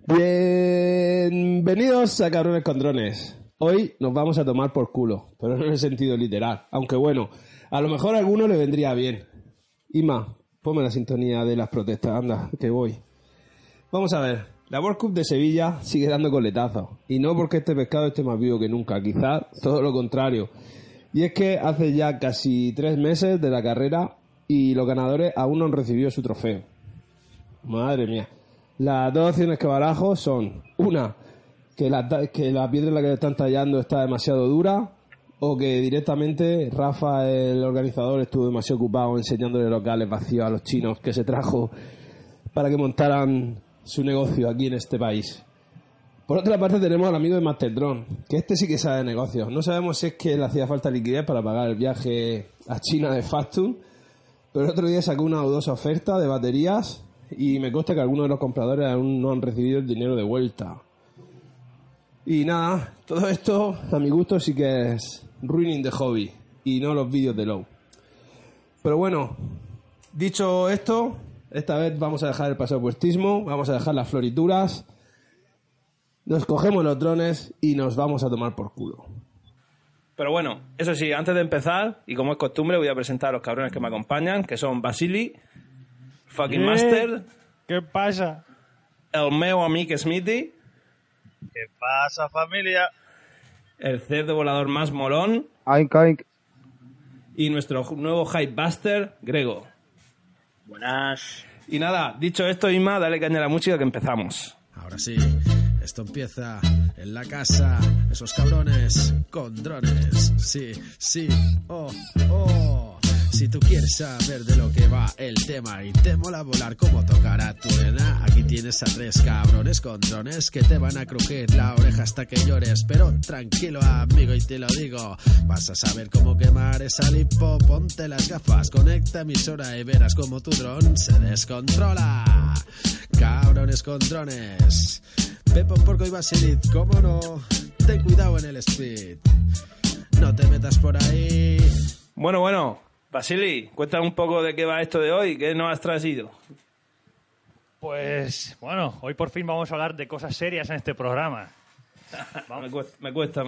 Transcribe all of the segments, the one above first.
Bienvenidos a Cabrones con Drones. Hoy nos vamos a tomar por culo, pero no en el sentido literal. Aunque bueno, a lo mejor a alguno le vendría bien. Ima, ponme la sintonía de las protestas, anda, que voy. Vamos a ver, la World Cup de Sevilla sigue dando coletazos. Y no porque este pescado esté más vivo que nunca, quizás todo lo contrario. Y es que hace ya casi 3 meses de la carrera y los ganadores aún no han recibido su trofeo. Madre mía. Las dos opciones que barajo son: una, que la piedra en la que le están tallando está demasiado dura, o que directamente Rafa, el organizador, estuvo demasiado ocupado enseñándole locales vacíos a los chinos que se trajo para que montaran su negocio aquí en este país. Por otra parte tenemos al amigo de Master Drone, que este sí que sabe de negocios. No sabemos si es que le hacía falta liquidez para pagar el viaje a China de Factum, pero el otro día sacó una o dos ofertas de baterías y me consta que algunos de los compradores aún no han recibido el dinero de vuelta. Y nada, todo esto a mi gusto sí que es ruining the hobby y no los vídeos de Low. Pero bueno, dicho esto, esta vez vamos a dejar el pasapuestismo, vamos a dejar las florituras, nos cogemos los drones y nos vamos a tomar por culo. Pero bueno, eso sí, antes de empezar, y como es costumbre, voy a presentar a los cabrones que me acompañan, que son Vasily, Fucking Master. ¿Qué pasa? El meu amic Smithy. ¿Qué pasa, familia? El cerdo volador más molón. Oink, oink. Y nuestro nuevo Hypebuster, Grego. Buenas. Y nada, dicho esto, Inma, dale caña a la música que empezamos. Ahora sí, esto empieza en la casa, esos cabrones con drones. Sí, sí, oh, oh. Si tú quieres saber de lo que va el tema y te mola volar como tocar a tu nena, aquí tienes a 3 cabrones con drones que te van a crujir la oreja hasta que llores. Pero tranquilo, amigo, y te lo digo, vas a saber cómo quemar esa lipo. Ponte las gafas, conecta emisora y verás como tu dron se descontrola. Cabrones con drones. Pepo, Porco y Basilit, cómo no, ten cuidado en el speed, no te metas por ahí. Bueno, Vasily, cuéntame un poco de qué va esto de hoy, qué nos has traído. Pues, bueno, hoy por fin vamos a hablar de cosas serias en este programa. Me cuesta.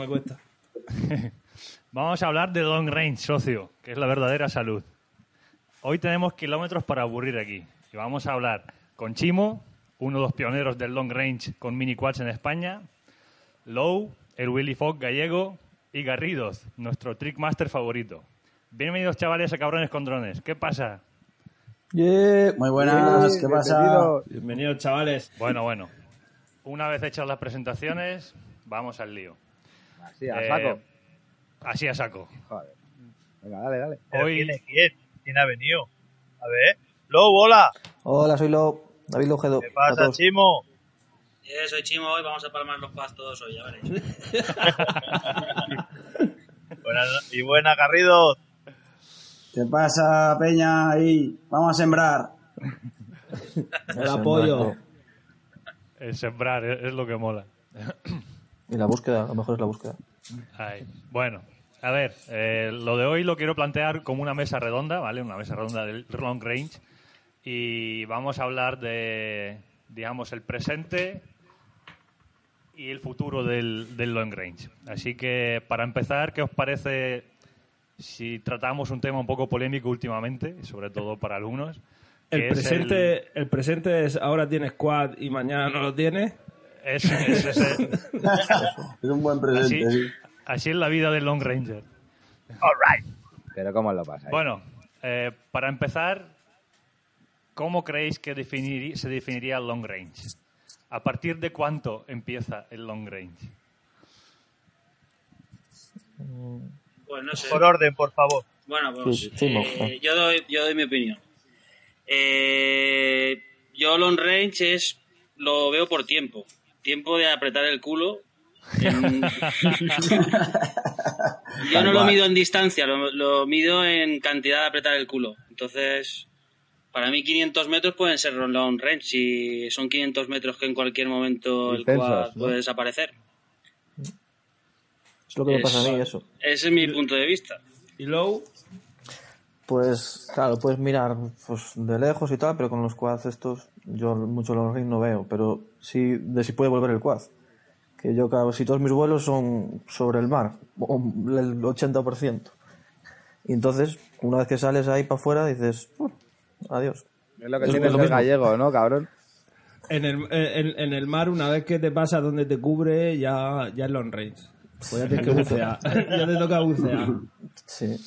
Vamos a hablar de long range, socio, que es la verdadera salud. Hoy tenemos kilómetros para aburrir aquí. Y vamos a hablar con Chimo, uno de los pioneros del long range con mini quads en España, Low, el Willy Fogg gallego, y Garridos, nuestro trickmaster favorito. Bienvenidos, chavales, a Cabrones con Drones. ¿Qué pasa? Yeah. Muy buenas, ¿qué pasa? Bienvenidos, chavales. Bueno. Una vez hechas las presentaciones, vamos al lío. Así, a saco. Así a saco. Joder. Venga, dale. Hoy... ¿Quién ha venido? A ver. Low, hola. Hola, soy David Lojedo. ¿Qué pasa, Chimo? Soy Chimo, hoy vamos a palmar los pas todos hoy, ya veréis. Buena, Garrido. ¿Qué pasa, Peña? Ahí, vamos a sembrar. El apoyo. El sembrar es lo que mola. Y la búsqueda, a lo mejor es la búsqueda. Ay. Bueno, a ver, lo de hoy lo quiero plantear como una mesa redonda, ¿vale? Una mesa redonda del long range. Y vamos a hablar de, digamos, el presente y el futuro del long range. Así que, para empezar, ¿qué os parece si tratamos un tema un poco polémico últimamente, sobre todo para algunos? El presente es ahora tienes quad y mañana no lo tienes. Es un buen presente, así es la vida del long ranger. All right. Pero ¿cómo lo pasa? Bueno, para empezar, ¿cómo creéis que se definiría el long range? ¿A partir de cuánto empieza el long range? Pues no sé. Por orden, por favor. Bueno, pues Chimo. yo doy mi opinión. Yo long range lo veo por tiempo. Tiempo de apretar el culo. Yo no lo mido en distancia, lo mido en cantidad de apretar el culo. Entonces, para mí 500 metros pueden ser long range. Si son 500 metros que en cualquier momento el quad puede desaparecer. Es lo que me pasa a mí, eso. Ese es mi punto de vista. ¿Y Low? Pues claro, puedes mirar pues, de lejos y tal, pero con los quads estos yo mucho long range no veo, pero sí de si puede volver el quad. Que yo casi todos mis vuelos son sobre el mar, o el 80%. Y entonces, una vez que sales ahí para afuera, dices, adiós. Es lo que Es tiene lo el mismo. gallego, ¿no, cabrón? En el mar, una vez que te pasa donde te cubre, ya es long range. Pues ya tienes que bucear. Ya te toca bucear. Sí.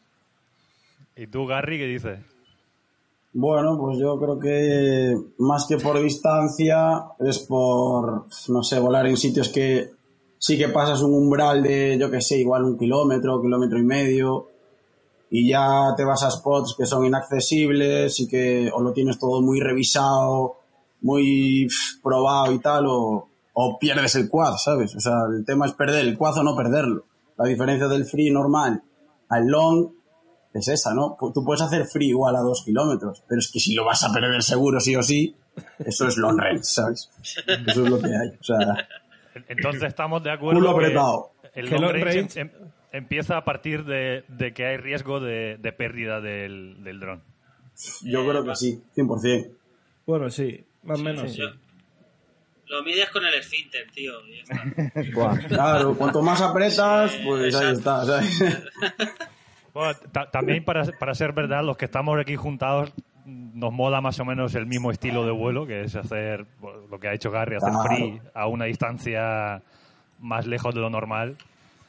¿Y tú, Garry, qué dices? Bueno, pues yo creo que más que por distancia es por, no sé, volar en sitios que sí que pasas un umbral de, yo que sé, igual 1 kilómetro, 1,5 kilómetros, y ya te vas a spots que son inaccesibles y que o lo tienes todo muy revisado, muy probado y tal, o pierdes el quad, ¿sabes? O sea, el tema es perder el quad o no perderlo. La diferencia del free normal al long es esa, ¿no? Tú puedes hacer free igual a 2 kilómetros, pero es que si lo vas a perder seguro sí o sí, eso es long range, ¿sabes? Eso es lo que hay. O sea, Entonces estamos de acuerdo culo que apretado. el Que long long range range- empieza a partir de que hay riesgo de pérdida del dron. Yo creo que sí, 100%. Bueno, sí. Más o menos sí. Lo mides con el esfínter, tío. Y ya está. Buah. Claro, cuanto más apretas, pues ahí está, ¿sabes? Bueno, también para ser verdad, los que estamos aquí juntados nos mola más o menos el mismo estilo de vuelo, que es hacer bueno, lo que ha hecho Garry, hacer Claro. free a una distancia más lejos de lo normal.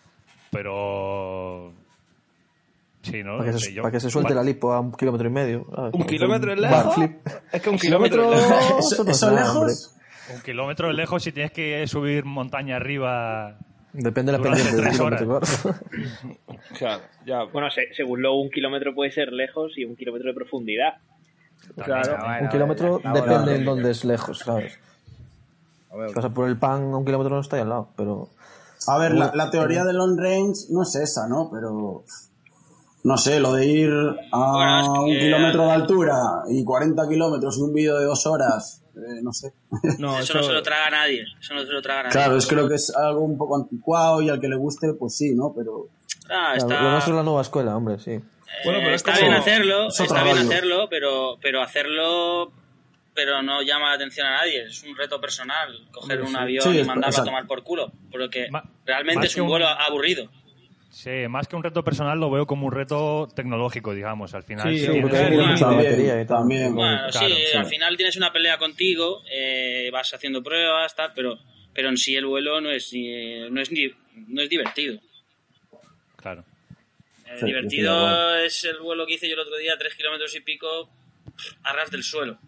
Pero... Sí, ¿no? Para No sé, que se suelte la lipo a 1,5 kilómetros, ¿sabes? ¿1 kilómetro es Un lejos? backflip. Es que 1 kilómetro es lejos. Eso no es ¿Eso nada, lejos? 1 kilómetro lejos si tienes que subir montaña arriba. Depende de la Durante pendiente del 3 horas. kilómetro, claro. Claro, ya. Bueno, según luego 1 kilómetro puede ser lejos y 1 kilómetro de profundidad. Claro. Bueno, 1 kilómetro bueno, depende bueno. de dónde es lejos, ¿sabes? Hombre, Si vas a por el pan a 1 kilómetro no está ahí al lado, pero... A ver, la teoría del long range no es esa, ¿no? Pero, no sé, lo de ir a Bueno, es que- 1 kilómetro de altura y 40 kilómetros y un vídeo de 2 horas, no sé. No, Eso no se lo traga nadie. Eso no se lo traga nadie. Claro, creo que es algo un poco anticuado y al que le guste, pues sí, ¿no? Pero Ah, Claro, está, lo nuestro es la nueva escuela, hombre, sí. Bueno, pero es está como- bien hacerlo, es otro está bien rollo. hacerlo, pero hacerlo pero no llama la atención a nadie. Es un reto personal coger un avión Sí, y es- mandarlo exacto. a tomar por culo, porque Ma- realmente más es que un un- vuelo aburrido. Sí, más que un reto personal lo veo como un reto tecnológico, digamos. Al final, Sí, si porque tienes- hay tiene mucha también, batería y tal. también. Bueno, claro, sí, al final tienes una pelea contigo, vas haciendo pruebas, tal, pero en sí el vuelo no es divertido. Claro. Sí, Divertido estoy de acuerdo. es el vuelo que hice yo el otro día, 3 kilómetros y pico, a ras del suelo.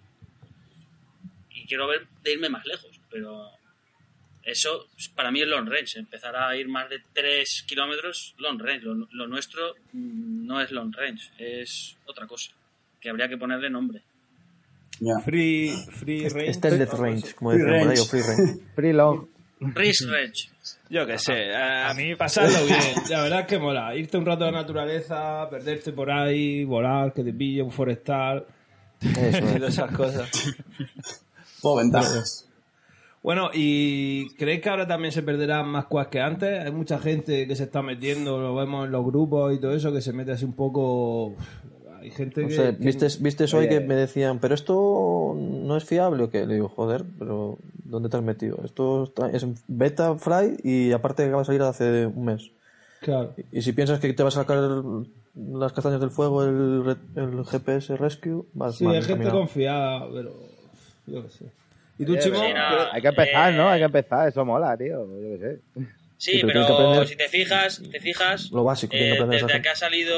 Y quiero ver de irme más lejos, pero eso para mí es long range. Empezar a ir más de 3 kilómetros, long range. Lo nuestro no es long range, es otra cosa, que habría que ponerle nombre. ya. Free range. Stealth range, como Free decían por ahí, range. o free range. free long. Risk range. Yo qué sé. A mí pasarlo bien. La verdad es que mola. Irte un rato a la naturaleza, perderte por ahí, volar, que te pille un forestal. Eso y es. todas esas cosas. Todo ventajas. Bueno, ¿y creéis que ahora también se perderán más quads que antes? Hay mucha gente que se está metiendo, lo vemos en los grupos y todo eso, que se mete así un poco... Hay gente No que... sé, que- ¿vistes hoy que me decían, pero esto no es fiable o qué? Le digo, joder, pero ¿dónde te has metido? Esto es en beta, fly, y aparte acaba de salir hace un mes. Claro. Y si piensas que te va a sacar las castañas del fuego el GPS Rescue, vas Sí, mal hay gente encaminado. confiada, pero... Yo qué sé. ¿Y tú, Oye, Chimo? Sí, no, Hay que empezar, ¿no? Hay que empezar, eso mola, tío. Yo qué sé. Sí, Sí, pero pero tienes que aprender si te fijas, lo básico, tienes que aprender esa desde gente. que ha salido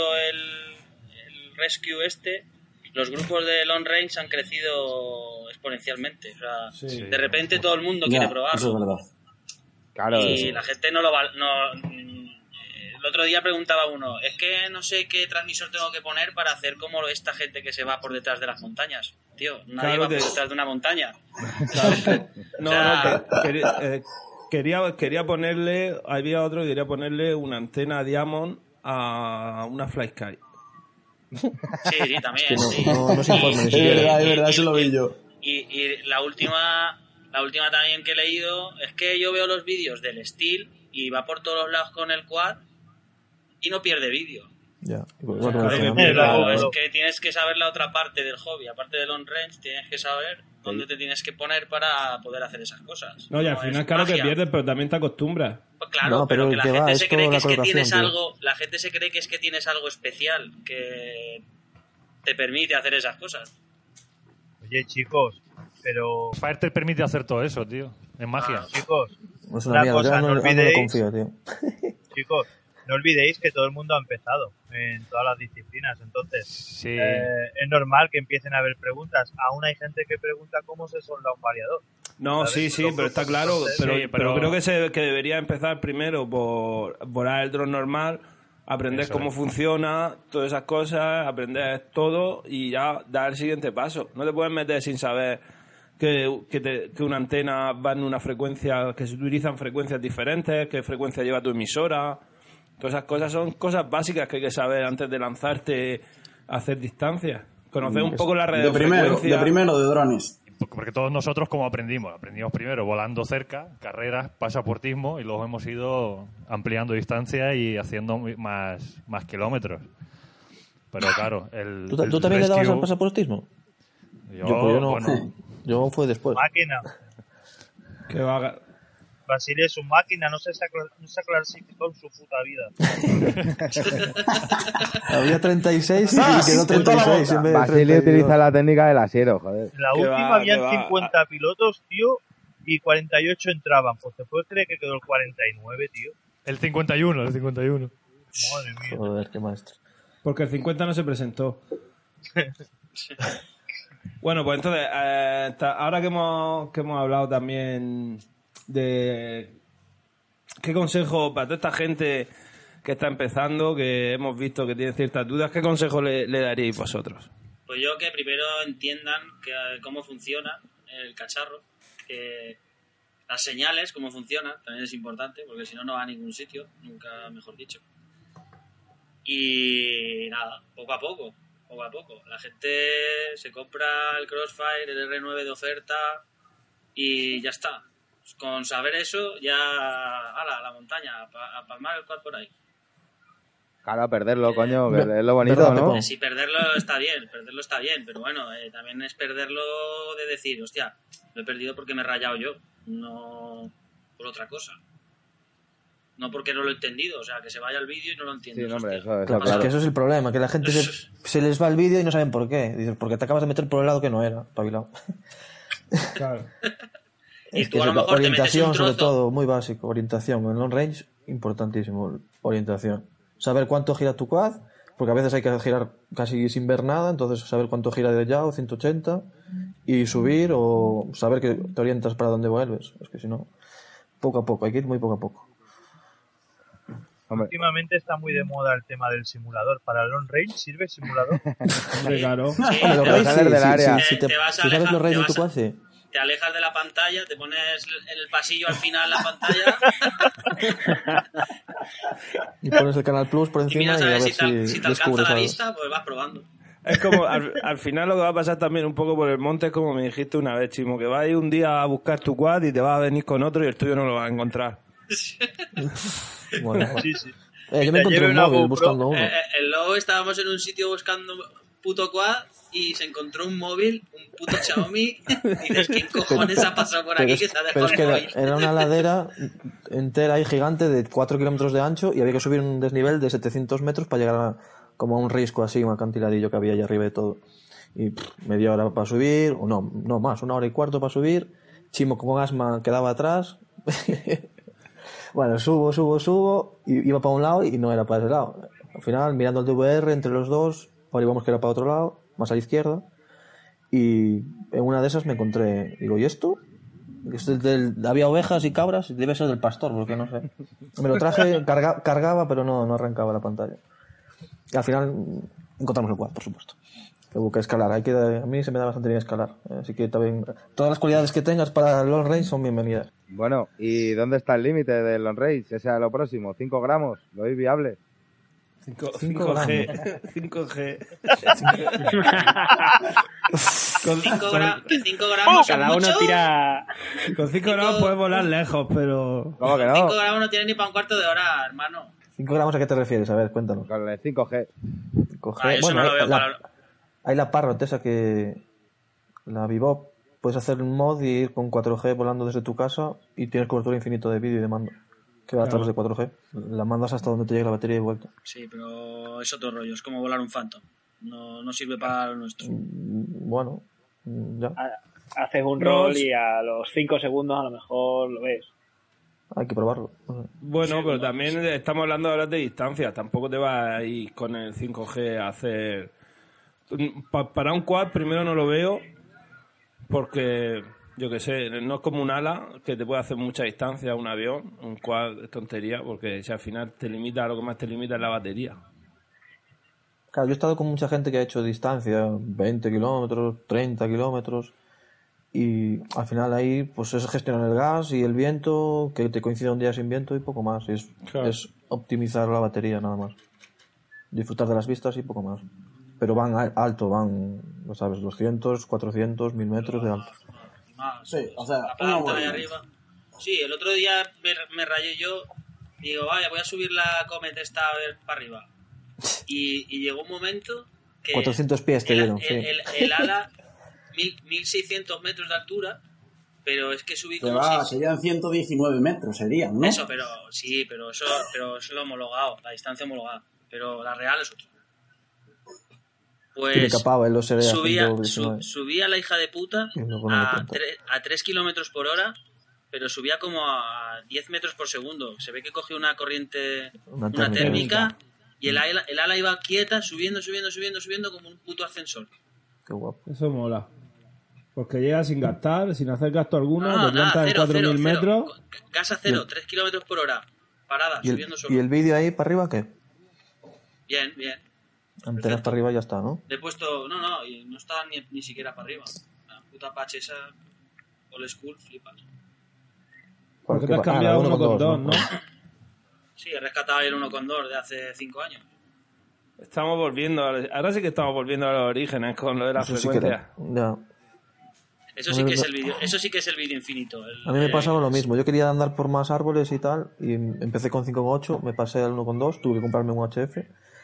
el Rescue los grupos de long range han crecido exponencialmente. O sea, Sí. de repente todo el mundo Ya, quiere eso probarlo. es verdad. Claro. Y la gente no lo va... el otro día preguntaba uno, es que no sé qué transmisor tengo que poner para hacer como esta gente que se va por detrás de las montañas. Tío, nadie Claro va por que- detrás de una montaña. No, O sea, quería ponerle... Había otro que quería ponerle una antena Diamond a una Fly Sky. Sí, también. Que sí. no se informa ni Es siquiera. verdad, eso lo vi yo. Y la última también que he leído es que yo veo los vídeos del Steel y va por todos los lados con el quad y no pierde vídeo. Ya. Pero es que tienes que saber la otra parte del hobby. Aparte del long range, tienes que saber dónde te tienes que poner para poder hacer esas cosas. No, y al final, claro que pierdes, pero también te acostumbras. Pues claro, No, pero que la gente se cree que es que tienes tío. algo. La gente se cree que es que tienes algo especial que te permite hacer esas cosas. Oye, chicos, pero... Fire te permite hacer todo eso, tío. Es magia. Chicos, Es una mierda, cosa, yo no olvidéis, confío, tío. chicos, no olvidéis que todo el mundo ha empezado en todas las disciplinas, entonces Sí. Es normal que empiecen a haber preguntas. Aún hay gente que pregunta cómo se solda un variador. No, ¿Sabes? sí, pero está claro. Entonces, Pero creo que debería empezar primero por volar el dron normal, aprender Eso cómo es. funciona, todas esas cosas, aprender todo y ya dar el siguiente paso. No te puedes meter sin saber que una antena va en una frecuencia, que se utilizan frecuencias diferentes, qué frecuencia lleva tu emisora. Todas esas cosas son cosas básicas que hay que saber antes de lanzarte a hacer distancias. Conocer un poco la radiofrecuencia. De primero, de drones. Porque todos nosotros, como aprendimos primero volando cerca, carreras, pasaportismo, y luego hemos ido ampliando distancia y haciendo más kilómetros. Pero claro, ¿Tú también le dabas al pasaportismo? Yo no. Bueno, Yo fue después. Máquina. Que va Basile es un máquina, no se clasificó en su puta vida. Había 36 y quedó 36 en vez de Basile 32. utiliza la técnica del asiero, joder. En la última habían 50 pilotos, tío, y 48 entraban. Pues te puedes creer que quedó el 49, tío. el 51. Madre mía. Joder, qué maestro. Porque el 50 no se presentó. Bueno, pues entonces, ahora que hemos hablado también de qué consejo para toda esta gente que está empezando, que hemos visto que tiene ciertas dudas, ¿qué consejo le daríais vosotros? Pues yo que primero entiendan cómo funciona el cacharro, que las señales, cómo funcionan, también es importante, porque si no, no va a ningún sitio, nunca mejor dicho. Y nada, poco a poco. La gente se compra el Crossfire, el R9 de oferta y ya está. Con saber eso, ya a la montaña, a palmar el quad por ahí. Claro, perderlo, coño, que es lo bonito, ¿no? Sí, perderlo está bien, pero bueno, también es perderlo de decir, hostia, lo he perdido porque me he rayado yo, no por otra cosa. No porque no lo he entendido, o sea, que se vaya al vídeo y no lo entiendes. Sí, hombre, hostia. eso Es que eso es el problema, que la gente se les va el vídeo y no saben por qué. Dices, porque te acabas de meter por el lado que no era, pabilado. Claro. Y Es tú que a lo mejor te metes orientación, un sobre trozo. todo, muy básico. Orientación. En long range, importantísimo. Orientación. Saber cuánto gira tu quad, porque a veces hay que girar casi sin ver nada, entonces saber cuánto gira de yaw, 180, y subir o saber que te orientas para dónde vuelves. Es que si no, poco a poco, hay que ir muy poco a poco. Hombre. Últimamente está muy de moda el tema del simulador. ¿Para el long range sirve simulador? Hombre, claro. Sí, Hombre, los race, salir del área. si Te vas a si sabes alejar- los race te de tu vas a- quad, sí. te alejas de la pantalla, te pones en el pasillo al final la pantalla Y pones el Canal Plus por y encima miras y a a ver ver si te alcanza descubres la algo. vista, pues vas probando. Es como, al final lo que va a pasar también un poco por el monte es como me dijiste una vez, Chimo, que vas a ir un día a buscar tu quad y te vas a venir con otro y el tuyo no lo vas a encontrar. Bueno, Sí, sí. yo me Te encontré lleve un una móvil GoPro. buscando uno. El lobo estábamos en un sitio buscando puto quad y se encontró un móvil, un puto Xiaomi. Y dices, ¿quién cojones ha pasado por aquí que se ha pero dejado es el que móvil? era una ladera entera y gigante de 4 kilómetros de ancho y había que subir un desnivel de 700 metros para llegar a como a un risco así, un acantiladillo que había allá arriba de todo. Y media hora para subir, o no más, 1 hora y cuarto para subir. Chimo con asma quedaba atrás. Bueno, subo, y iba para un lado y no era para ese lado. Al final, mirando el DVR entre los dos, averiguamos que era para otro lado, más a la izquierda. Y en una de esas me encontré, digo, ¿y esto? Había ovejas y cabras, y debe ser del pastor, porque no sé. Me lo traje, cargaba, pero no arrancaba la pantalla. Y al final encontramos el quad, por supuesto. Que hubo que escalar. A mí se me da bastante bien escalar. Así que también, todas las cualidades que tengas para el long range son bienvenidas. Bueno, ¿y dónde está el límite del long range? Ese es lo próximo, 5 gramos, ¿lo veis viable? 5G. 5G. 5 gramos son Cada uno mucho. tira. Con 5 gramos puedes volar lejos, pero... ¿Cómo que no? 5 gramos no tiene ni para un cuarto de hora, hermano. ¿5 gramos a qué te refieres? A ver, cuéntanos. Con el 5G. 5G. Eso no lo veo hay la Parrot esa que... La Bebop. Puedes hacer un mod y ir con 4G volando desde tu casa y tienes cobertura infinito de vídeo y de mando. Que va a través de 4G. La mandas hasta donde te llegue la batería y vuelta. Sí, pero es otro rollo. Es como volar un Phantom. No sirve para lo nuestro. Bueno, ya. Haces un rol y a los 5 segundos a lo mejor lo ves. Hay que probarlo. Bueno, pero también estamos hablando ahora de distancia. Tampoco te vas a ir con el 5G a hacer... Para un quad primero no lo veo porque, yo qué sé, no es como un ala que te puede hacer mucha distancia un avión. Un quad es tontería porque si al final te limita, lo que más te limita es la batería. Claro, yo he estado con mucha gente que ha hecho distancia, 20 kilómetros, 30 kilómetros, y al final ahí pues es gestionar el gas y el viento, que te coincida un día sin viento y poco más. Y es optimizar la batería nada más. Disfrutar de las vistas y poco más. Pero van alto, no sabes, 200, 400, 1000 metros de alto. Sí, o sea, la planta de arriba. Sí, el otro día me rayé yo y digo, vaya, voy a subir la Comet esta a ver para arriba. Y llegó un momento que 400 pies te dieron, sí. El ala 1600 metros de altura, pero es que subí como serían 119 metros, serían, ¿no? Eso, pero eso es lo homologado, la distancia homologada, pero la real es otra. Pues subía la hija de puta a 3 kilómetros por hora, pero subía como a 10 metros por segundo. Se ve que cogió una corriente, una térmica, y el ala iba quieta, subiendo como un puto ascensor. Qué guapo. Eso mola. Porque llega sin gastar, sin hacer gasto alguno, te plantas en 4.000 metros. Gas a cero, 3 kilómetros por hora, parada, subiendo solo. ¿Y el vídeo ahí para arriba qué? Bien. Antenas Perfecto. para arriba y ya está, ¿no? Le he puesto... y no está ni siquiera para arriba. La puta Apache esa... Old school, flipas. Porque te has cambiado 1.2, ¿no? Sí, he rescatado el 1.2 de hace 5 años. Estamos volviendo... Ahora sí que estamos volviendo a los orígenes con lo de la frecuencia. Eso sí que es el vídeo. Eso sí que es el vídeo infinito. A mí me pasaba lo mismo. Yo quería andar por más árboles y tal, y empecé con 5.8, me pasé al 1.2, tuve que comprarme un HF,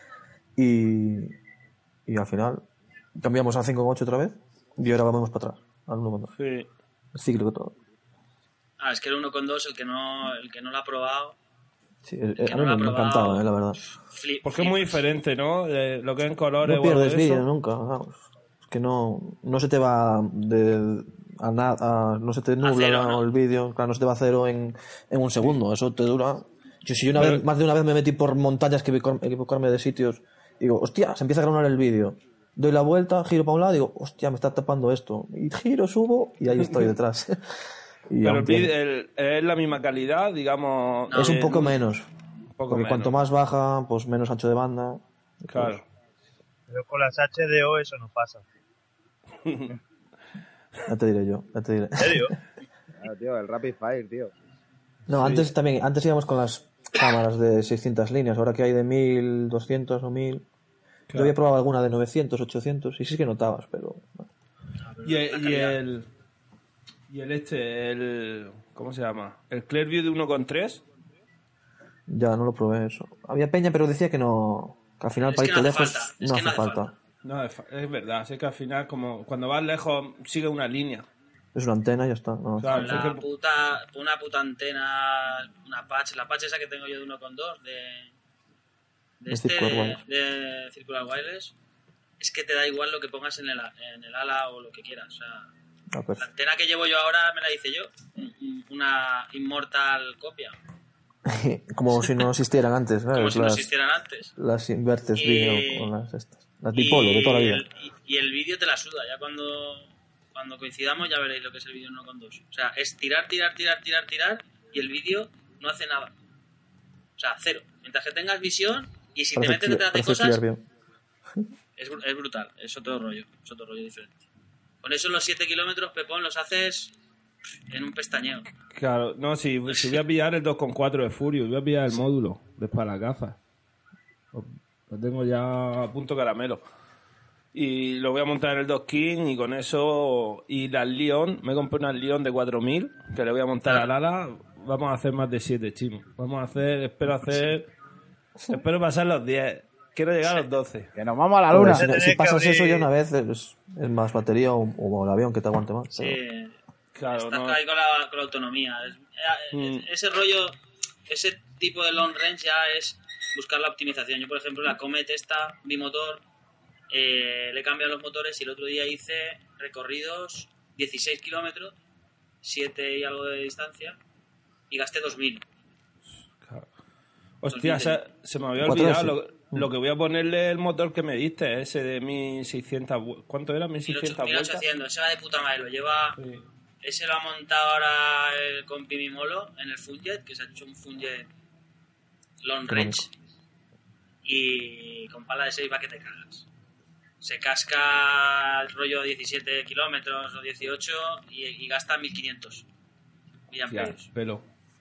y al final cambiamos a 5.8 otra vez, y ahora vamos para atrás, al 1.2. Sí. El ciclo que todo. Es que el 1.2, el que no lo ha probado... Sí, a mí me encantaba, la verdad. Porque es muy diferente, ¿no? Lo que en colores... No pierdes vídeo nunca, vamos. Es que no se te va a nada, no se te nubla cero, el vídeo, claro, no se te va a cero en un segundo, eso te dura... Si una vez, más de una vez me metí por montañas que equivocarme de sitios, digo, hostia, se empieza a grabar el vídeo, doy la vuelta, giro para un lado, digo, hostia, me está tapando esto, y giro, subo, y ahí estoy detrás. Pero es la misma calidad, digamos... Es un poco menos, porque cuanto más baja, pues menos ancho de banda. Claro. Pero con las HDO eso no pasa. Ya te diré yo. ¿En serio? Claro, tío, el Rapid Fire, tío. No, sí. Antes íbamos con las cámaras de 600 líneas, ahora que hay de 1200 o 1000. Claro. Yo había probado alguna de 900, 800, y sí que notabas, pero... Bueno. Y el ¿cómo se llama? ¿El Clearview de 1.3? Ya, no lo probé eso. Había peña, pero decía que no... Que al final para irte lejos no hace falta. No, es verdad. Sé que al final, como cuando vas lejos, sigue una línea. Es una antena y ya está. No. Claro, una puta antena, una Apache, la Apache esa que tengo yo de 1.2 de Circular Wireless, es que te da igual lo que pongas en el ala o lo que quieras. O sea, la antena que llevo yo ahora me la hice yo, una Immortal copia. Como si no existieran antes, ¿sabes? Como si no existieran antes. Las Invertes Video con las estas. Las Dipolo de toda la vida. Y el vídeo te la suda. Ya cuando coincidamos ya veréis lo que es el vídeo 1.2. O sea, es tirar y el vídeo no hace nada. O sea, cero. Mientras que tengas visión y si te metes detrás de cosas... Es brutal. Es otro rollo diferente. Con eso los 7 kilómetros, Pepón, los haces en un pestañeo. Claro, no, si voy a pillar el 2.4 de Furious, voy a pillar el módulo después las gafas. Lo tengo ya a punto caramelo. Y lo voy a montar en el Doskin y con eso... Y las Leon, me compré unas Leon de 4000 que le voy a montar al ala. Vamos a hacer más de 7, chimo. Espero hacer Espero pasar los 10. Quiero llegar a los 12. Que nos vamos a la luna. Si pasas eso ya una vez es más batería o el avión que te aguante más. Sí. Pero... Claro, estás ahí con la autonomía. Ese rollo, ese tipo de long range ya es buscar la optimización. Yo, por ejemplo, la Comet esta, bimotor, le cambian los motores y el otro día hice recorridos 16 kilómetros, 7 y algo de distancia, y gasté 2.000. Claro. Hostia, se me había olvidado lo que voy a ponerle el motor que me diste, ese de 1600. ¿Cuánto era? 1600 vueltas. 1800, ese va de puta madre, lo lleva. Sí. Ese lo ha montado ahora el compi Mimolo en el Funjet, que se ha hecho un Funjet long range. Y con pala de 6 va que te cagas. Se casca el rollo 17 kilómetros o 18 y gasta 1500 miliamperios. Pelo,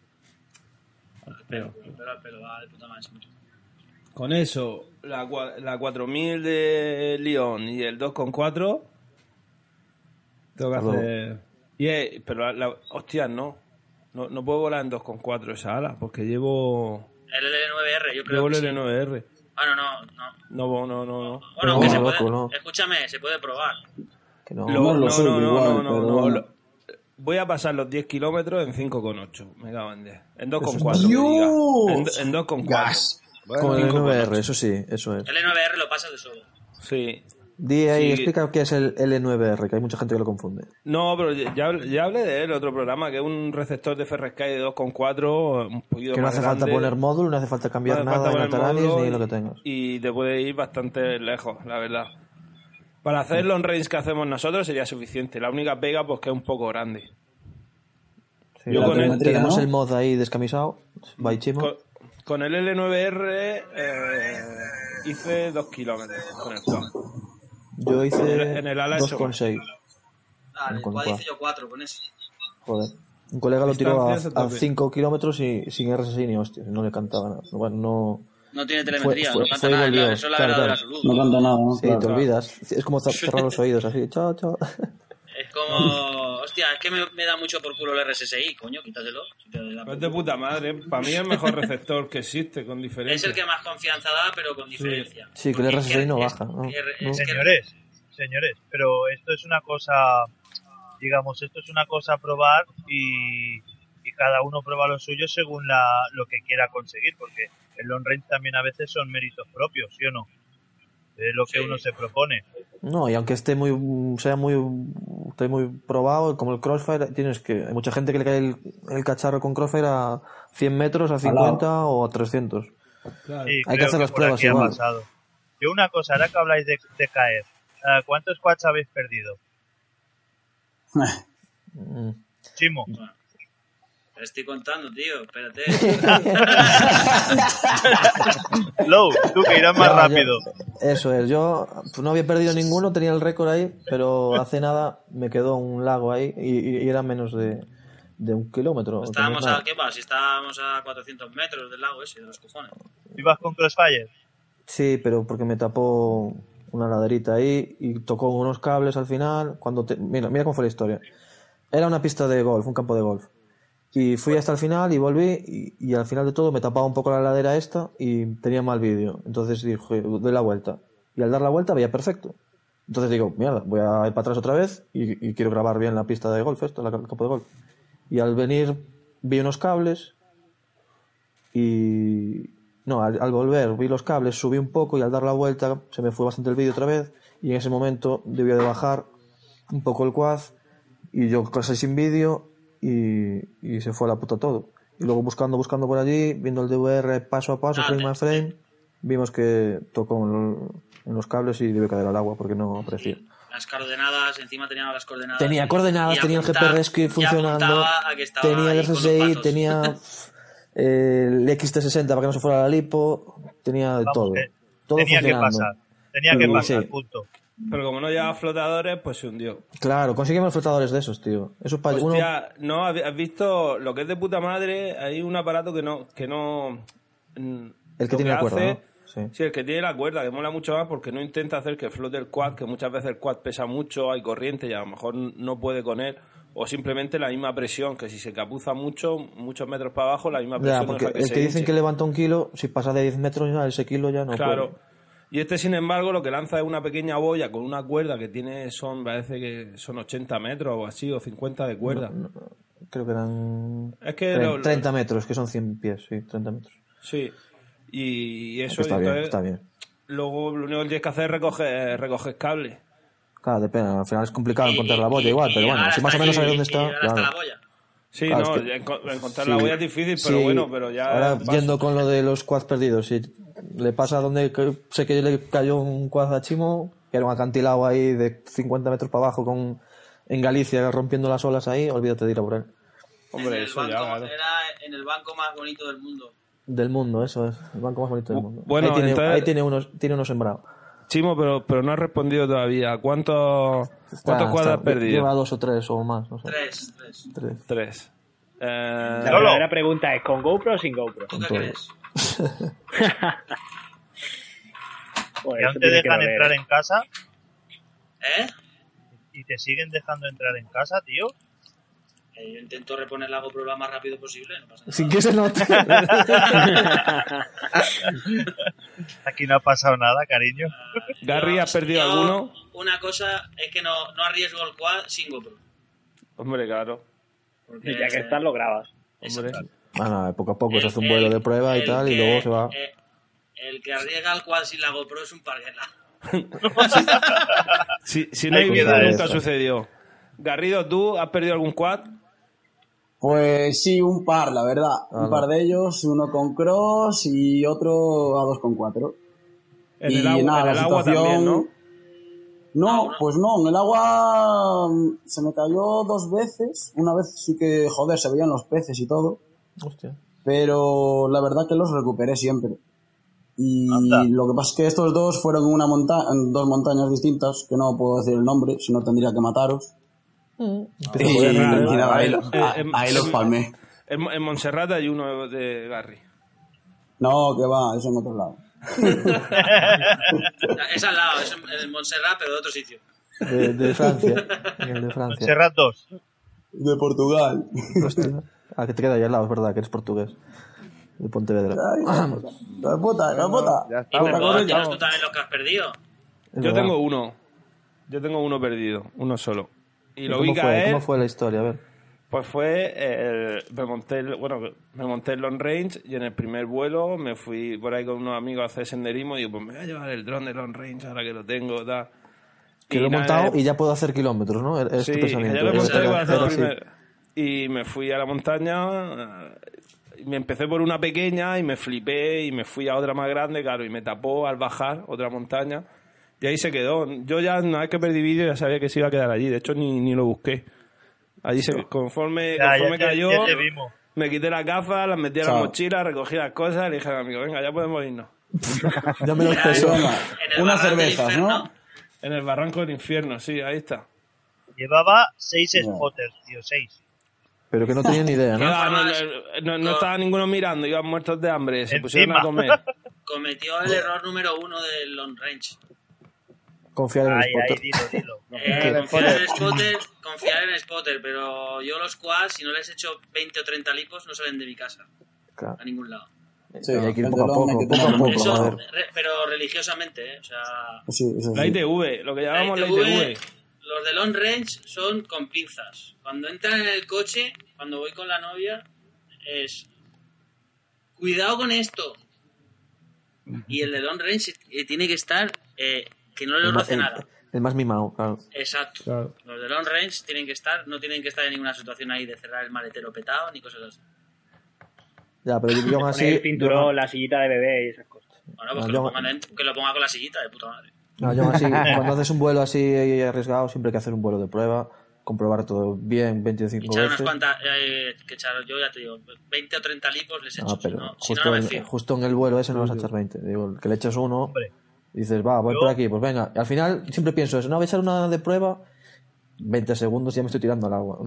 va de puta madre. Con eso, la 4000 de Lyon y el 2.4 tengo que hacer... pero hostia, no puedo volar en 2.4 esa ala, porque llevo... El L9R, yo creo llevo que el L9R. No. Bueno, que se puede... Escúchame, se puede probar. Que no. No. Voy a pasar los 10 kilómetros en 5.8. Me cago en 10. En 2.4. En 2.4. Con el L9R, eso sí, eso es. El L9R lo pasas de solo. Sí. Di ahí, explica qué es el L9R, que hay mucha gente que lo confunde. No, pero ya hablé de él, otro programa, que es un receptor de FrSky de 2.4, un poquito que no hace falta poner módulo, no hace falta cambiar nada en Ataranis ni lo que tengas. Y te puede ir bastante lejos, la verdad. Para hacer los range que hacemos nosotros sería suficiente. La única pega, pues que es un poco grande. Sí, yo tenemos el mod ahí descamisado, by Chimo. Con el L9R hice 2 kilómetros con el quad. Yo hice en el ala 2,6. El quad hice yo 4 con eso. Joder. Un colega lo tiró a 5 kilómetros y sin RSI ni hostia, no le cantaba nada. Bueno, no tiene telemetría, no canta nada, claro, eso es la verdad de la salud. No canta nada, ¿no? Sí, te olvidas. Es como cerrar los oídos así, chao. Es como... Hostia, es que me da mucho por culo el RSSI, coño, quítatelo. Es de puta madre. Para mí es el mejor receptor que existe, con diferencia. Es el que más confianza da, pero con diferencia. Sí, que el RSSI no baja. ¿no? Señores, pero esto es una cosa... Digamos, esto es una cosa a probar y cada uno prueba lo suyo según lo que quiera conseguir, porque el long range también a veces son méritos propios, ¿sí o no? Es lo que uno se propone. No, y aunque esté muy probado, como el Crossfire, hay mucha gente que le cae el cacharro con Crossfire a 100 metros, a 50 o a 300. Claro. Sí, hay que hacer las pruebas igual. Y una cosa, ahora que habláis de caer, ¿cuántos quads habéis perdido? Chimo. Te estoy contando, tío, espérate. Low, tú que irás más rápido. Eso es, yo no había perdido ninguno, tenía el récord ahí, pero hace nada me quedó un lago ahí y era menos de 1 kilómetro. Estábamos a, ¿qué va? Si estábamos a 400 metros del lago ese, de los cojones. ¿Ibas con Crossfire? Sí, pero porque me tapó una laderita ahí y tocó unos cables al final. Mira cómo fue la historia. Era una pista de golf, un campo de golf. Y fui hasta el final y volví y al final de todo me tapaba un poco la ladera esta y tenía mal vídeo. Entonces dije, doy la vuelta. Y al dar la vuelta veía perfecto. Entonces digo, mierda, voy a ir para atrás otra vez y quiero grabar bien la pista de golf, el campo de golf. Y al venir vi unos cables y... No, al volver vi los cables, subí un poco y al dar la vuelta se me fue bastante el vídeo otra vez y en ese momento debía de bajar un poco el quad y yo casi sin vídeo y se fue a la puta todo. Y luego buscando por allí, viendo el DVR paso a paso, frame a frame, vimos que tocó en los cables y debió caer al agua porque no aparecía. Las coordenadas, encima tenía las coordenadas. Tenía coordenadas, tenía el GP Rescue funcionando, tenía el RSI, tenía el XT60 para que no se fuera la lipo, tenía todo. Todo tenía funcionando. Tenía que pasar, punto. Pero como no llevaba flotadores, pues se hundió. Claro, conseguimos flotadores de esos, tío. Eso para Hostia, no, ¿has visto lo que es de puta madre? Hay un aparato que no el que tiene la cuerda, ¿no? Sí, el que tiene la cuerda, que mola mucho más porque no intenta hacer que flote el quad, que muchas veces el quad pesa mucho, hay corriente y a lo mejor no puede con él. o simplemente la misma presión, que si se capuza muchos metros para abajo, la misma presión. Ya, porque no es el que dicen que levanta 1 kilo, si pasa de 10 metros ya ese kilo ya no Claro. puede. Y este, sin embargo, lo que lanza es una pequeña boya con una cuerda que tiene, parece que son 80 metros o así, o 50 de cuerda. Creo que eran Es que 30 metros, que son 100 pies, sí, 30 metros. Sí, y eso... Está bien, entonces, está bien. Luego lo único que tienes que hacer es recoger cable. Claro, depende, al final es complicado encontrar la boya igual, pero bueno, si más o menos sabes dónde está... Hasta la boya. Sí, claro, no, es que, encontrar la boya es difícil, pero bueno, pero ya... Ahora, yendo con lo de los quads perdidos, si le pasa donde sé que le cayó un quad a Chimo, que era un acantilado ahí de 50 metros para abajo en Galicia rompiendo las olas ahí, olvídate de ir a por él. Hombre, eso banco, ya, claro. Era en el banco más bonito del mundo. Del mundo, eso es, el banco más bonito del mundo. Bueno, ahí tiene uno sembrado. Chimo, pero no has respondido todavía. ¿Cuántos quads has perdido? Lleva 2 o 3 o más, no sé. 3. La verdadera pregunta es, ¿con GoPro o sin GoPro? ¿Tú qué crees? ¿Y aún te dejan entrar en casa? ¿Eh? ¿Y te siguen dejando entrar en casa, tío? Yo intento reponer la GoPro lo más rápido posible, no pasa nada. Sin que se note. Aquí no ha pasado nada, cariño. Gary, ¿has perdido alguno? Una cosa es que no arriesgo el quad sin GoPro. Hombre, claro. Porque, ya que estás, lo grabas. Hombre. Bueno, poco a poco se hace un vuelo de prueba y tal, y luego se va. El que arriesga el quad sin la GoPro es un parguela. Si no hay vídeo, nunca sucedió. Garrido, ¿tú has perdido algún quad? Pues sí, un par, la verdad. Un par de ellos, uno con cross y otro a 2,4. En el agua también, ¿no? No, pues no, en el agua se me cayó 2 veces. Una vez sí que, joder, se veían los peces y todo. Hostia. Pero la verdad que los recuperé siempre. Y lo que pasa es que estos dos fueron en 2 montañas distintas, que no puedo decir el nombre, si no tendría que mataros. Ahí los palmé. En Montserrat hay uno de Garry. No, que va, eso en otro lado. Es al lado, es en Montserrat, pero de otro sitio. De Francia. El de Francia. Montserrat 2. De Portugal. Hostia. Que te queda ahí al lado, es verdad, que eres portugués. De Pontevedra. La puta. Ya Y está. tienes tú también los que has perdido. Yo tengo uno. Yo tengo uno perdido, uno solo. Y lo vi ¿Cómo caer. ¿Cómo fue la historia? A ver. Pues fue, me monté el long range y en el primer vuelo me fui por ahí con unos amigos a hacer senderismo y digo, pues me voy a llevar el dron de long range ahora que lo tengo, tal. Que lo he montado y ya puedo hacer kilómetros, ¿no? Sí, que ya lo he montado y voy a hacer el primer. Y me fui a la montaña, me empecé por una pequeña y me flipé y me fui a otra más grande, claro, y me tapó al bajar otra montaña y ahí se quedó. Yo ya, una vez que perdí vídeo, ya sabía que se iba a quedar allí, de hecho ni lo busqué. Allí conforme cayó, me quité las gafas, las metí a la mochila, recogí las cosas y le dije a mi amigo, venga, ya podemos irnos. Ya me los peso. Unas cervezas, ¿no? En el barranco del infierno, sí, ahí está. Llevaba 6 spotters, tío, 6. Pero que no tenía ni idea, ¿no? No estaba ninguno mirando, iban muertos de hambre, se pusieron a comer. Cometió el error número 1 del long range. Confiar en el spotter. Dilo. Confiar en el spotter, pero yo los quads, si no les echo 20 o 30 lipos, no salen de mi casa. Claro. A ningún lado. Sí, hay que ir poco a poco. Eso, pero religiosamente, o sea... La ITV, lo que llamamos la ITV. Los de long range son con pinzas. Cuando entran en el coche, cuando voy con la novia, es... Cuidado con esto. Y el de long range tiene que estar... que no le roce nada. El más mimado, claro. Exacto. Claro. Los de long range no tienen que estar en ninguna situación ahí de cerrar el maletero petado ni cosas así. Ya, pero yo aún así... El cinturón, la sillita de bebé y esas cosas. Bueno, pues que lo ponga con la sillita, de puta madre. No, yo aún así, cuando haces un vuelo así arriesgado, siempre hay que hacer un vuelo de prueba, comprobar todo bien 25 echar veces. Unas cuantas, yo ya te digo, 20 o 30 lipos les echo. Pero justo en el vuelo ese no vas a echar 20. Digo, que le echas uno... Hombre. Dices, voy por aquí, pues venga. Y al final siempre pienso eso, no voy a echar una de prueba, 20 segundos y ya me estoy tirando al agua.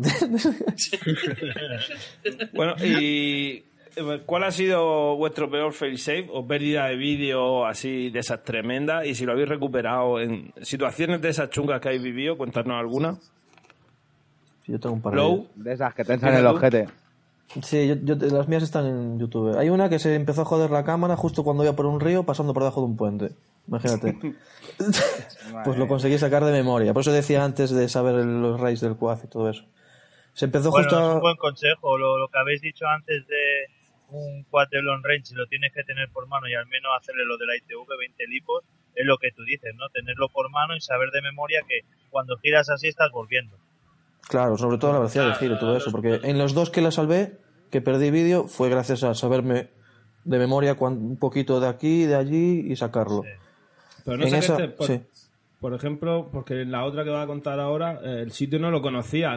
Bueno, y ¿cuál ha sido vuestro peor fail-safe o pérdida de vídeo así de esas tremendas? Y si lo habéis recuperado en situaciones de esas chungas que habéis vivido, cuéntanos alguna. Sí, yo tengo un par de esas que te echan el ojete. Sí, las mías están en YouTube. Hay una que se empezó a joder la cámara justo cuando iba por un río pasando por debajo de un puente. Imagínate. Pues lo conseguí sacar de memoria. Por eso decía antes de saber los rays del quad y todo eso. Se empezó bueno, justo es un buen consejo. Lo que habéis dicho antes de un quad de long range, si lo tienes que tener por mano y al menos hacerle lo de la ITV 20 lipos, es lo que tú dices, ¿no? Tenerlo por mano y saber de memoria que cuando giras así estás volviendo. Claro, sobre todo la velocidad de giro y todo eso, porque en los dos que la salvé, que perdí vídeo, fue gracias a saberme de memoria un poquito de aquí, de allí y sacarlo. Sí. Pero no sé por ejemplo, porque la otra que va a contar ahora, el sitio no lo conocía.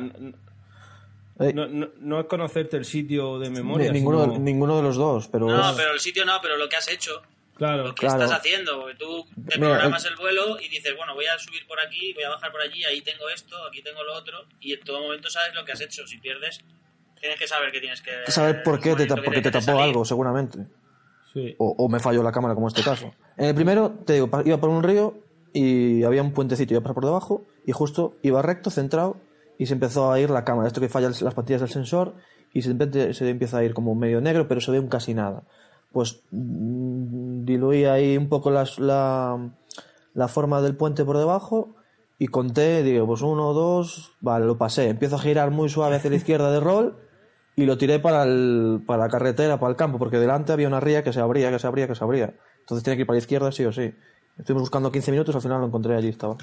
No es conocerte el sitio de memoria. Ninguno de los dos, pero... No, pero el sitio no, pero lo que has hecho. Claro, lo que estás haciendo, porque tú te programas el vuelo y dices, bueno, voy a subir por aquí, voy a bajar por allí, ahí tengo esto, aquí tengo lo otro, y en todo momento sabes lo que has hecho. Si pierdes, tienes que saber que tienes que... Saber por qué te tapó algo, seguramente. Sí. O me falló la cámara, como en este caso. En el primero, te digo, iba por un río y había un puentecito, iba a pasar por debajo y justo iba recto, centrado, y se empezó a ir la cámara. Esto que falla las pastillas del sensor y se empieza a ir como medio negro, pero se ve un casi nada. Pues diluí ahí un poco la forma del puente por debajo y conté, digo, pues 1, 2, vale, lo pasé. Empiezo a girar muy suave hacia la izquierda de roll y lo tiré para la carretera, para el campo, porque delante había una ría que se abría. Entonces tenía que ir para la izquierda sí o sí. Estuvimos buscando 15 minutos, al final lo encontré, allí estaba.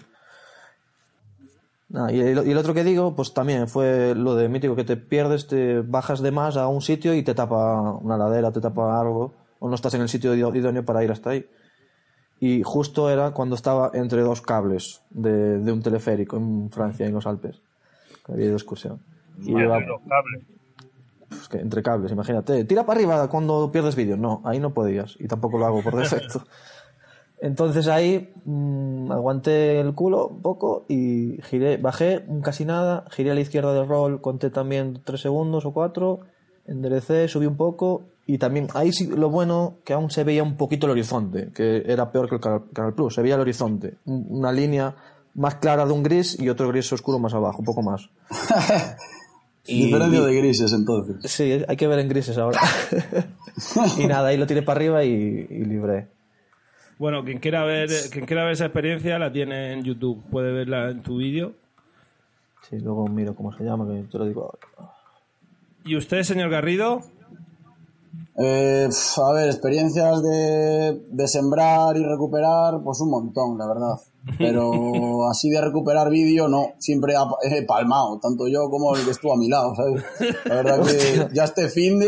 Y el otro que digo, pues también fue lo de mítico, que te pierdes, te bajas de más a un sitio y te tapa una ladera, te tapa algo, o no estás en el sitio idóneo para ir hasta ahí. Y justo era cuando estaba entre dos cables de un teleférico en Francia, en los Alpes, que había ido de excursión. Y los cables. Pues que entre cables, imagínate, tira para arriba cuando pierdes vídeo. No, ahí no podías, y tampoco lo hago por defecto. Entonces ahí aguanté el culo un poco y bajé casi nada, giré a la izquierda del roll, conté también 3 segundos o 4, enderecé, subí un poco y también ahí sí lo bueno que aún se veía un poquito el horizonte, que era peor que el Canal Plus, se veía el horizonte, una línea más clara de un gris y otro gris oscuro más abajo, un poco más. Diferencia de grises entonces. Sí, hay que ver en grises ahora. Y nada, ahí lo tiré para arriba y libré. Bueno, quien quiera ver esa experiencia la tiene en YouTube. Puede verla en tu vídeo. Sí, luego miro cómo se llama, que te lo digo ahora. ¿Y usted, señor Garrido? A ver, experiencias de sembrar y recuperar, pues un montón, la verdad. Pero así de recuperar vídeo, no. Siempre he palmado, tanto yo como el que estuvo a mi lado, ¿sabes? La verdad que ya este fin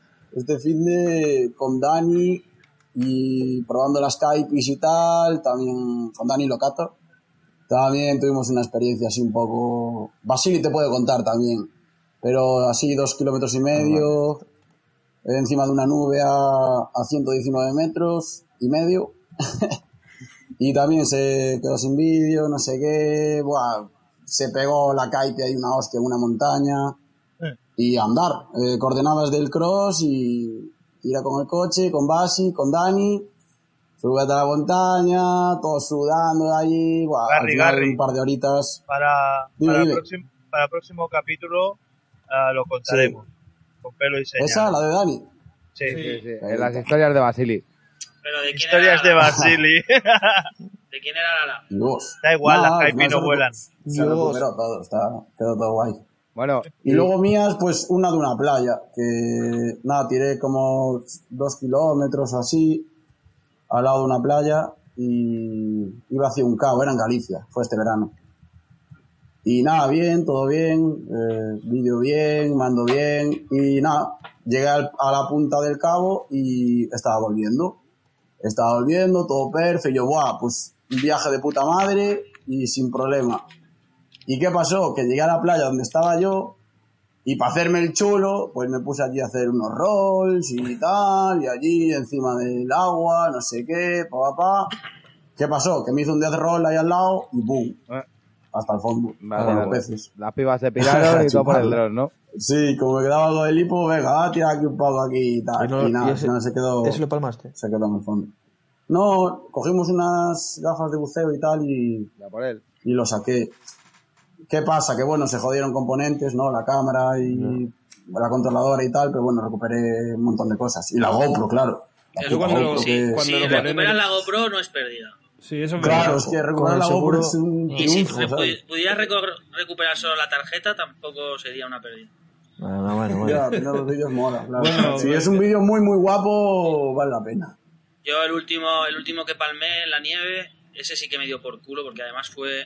de con Dani y probando las Skype y tal, también con Dani Locato, también tuvimos una experiencia así un poco... Basili te puede contar también, pero así 2,5 kilómetros, encima de una nube a 119 metros y medio. Y también se quedó sin vídeo, no sé qué, se pegó la Skype ahí una hostia en una montaña y andar, coordenadas del cross y ir con el coche, con Basi, con Dani, súbete a la montaña, todos sudando allí, Garry, un par de horitas. Para el próximo capítulo lo contaremos, sí. Con pelo y señal. ¿Esa, la de Dani? Sí. En las historias de Basili. Pero ¿de quién historias era de Basili. ¿De quién era Lala? Dios. Da igual, las Skype no vuelan. Se recuperó todo, quedó todo guay. Bueno, y luego mías, pues una de una playa, que nada, tiré como 2 kilómetros o así, al lado de una playa, y iba hacia un cabo, era en Galicia, fue este verano. Y nada, bien, todo bien, vídeo bien, mando bien, y nada, llegué a la punta del cabo y estaba volviendo, todo perfecto, y yo, pues un viaje de puta madre y sin problema. ¿Y qué pasó? Que llegué a la playa donde estaba yo y para hacerme el chulo, pues me puse allí a hacer unos rolls y tal, y allí encima del agua, no sé qué, ¿Qué pasó? Que me hizo un death roll ahí al lado y ¡pum! Hasta el fondo. Vale, peces. Las pibas se piraron y todo por el dron, ¿no? Sí, como me quedaba algo del hipo, venga, tira aquí un poco aquí y tal. Y nada, se quedó... ¿Ese lo palmaste? Se quedó en el fondo. No, cogimos unas gafas de buceo y tal y... Ya por él. Y lo saqué. ¿Qué pasa? Que bueno, se jodieron componentes, ¿no? La cámara y la controladora y tal, pero bueno, recuperé un montón de cosas. Y la GoPro, claro. Eso cuando recuperas la GoPro no es pérdida. Sí, eso es claro, verdad. es que recuperar la GoPro es un Y si triunfo, ¿sabes? pudieras recuperar solo la tarjeta, tampoco sería una pérdida. Bueno. Ya, pero los vídeos mola, claro. Bueno, si es un vídeo muy, muy guapo, vale la pena. Yo el último que palmé en la nieve, ese sí que me dio por culo, porque además fue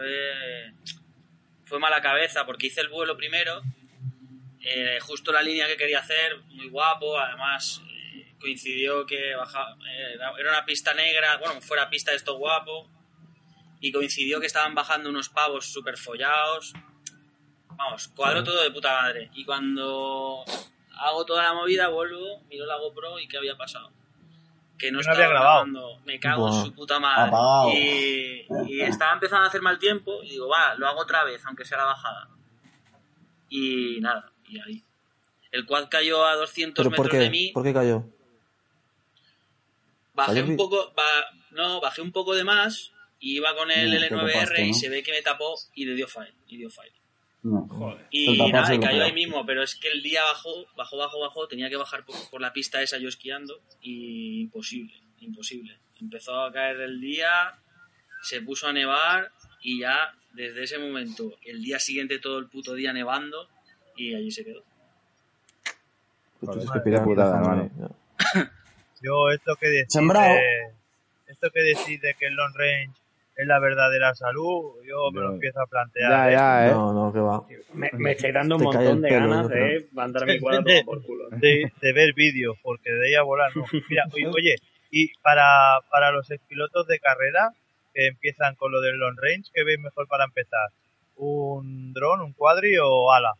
mala cabeza, porque hice el vuelo primero, justo la línea que quería hacer, muy guapo, además coincidió que era una pista negra, bueno, fuera pista de esto guapo, y coincidió que estaban bajando unos pavos súper follados. Vamos, cuadro todo de puta madre. Y cuando hago toda la movida, vuelvo, miro la GoPro y ¿qué había pasado? Que no estaba grabando. Me cago en su puta madre. Apagado. Y estaba empezando a hacer mal tiempo y digo, va, lo hago otra vez, aunque sea la bajada. Y nada, y ahí. El quad cayó a 200 metros de mí. ¿Por qué cayó? Bajé un poco de más y iba con el L9R y se ve que me tapó y le dio fire. No. Joder. Y nada, y cayó ahí mismo, pero es que el día bajó, tenía que bajar por la pista esa yo esquiando y imposible. Empezó a caer el día, se puso a nevar y ya desde ese momento, el día siguiente todo el puto día nevando y allí se quedó. Qué putada, hermano. Yo esto que decís de que el long range es la verdadera salud, yo me lo empiezo a plantear. No, que va. Me estoy dando un montón de ganas de mandar mi cuadro por culo. De ver vídeos, porque de ella volar no. Mira, oye, y para los pilotos de carrera que empiezan con lo del long range, ¿qué veis mejor para empezar? ¿Un dron, un quadri o ala?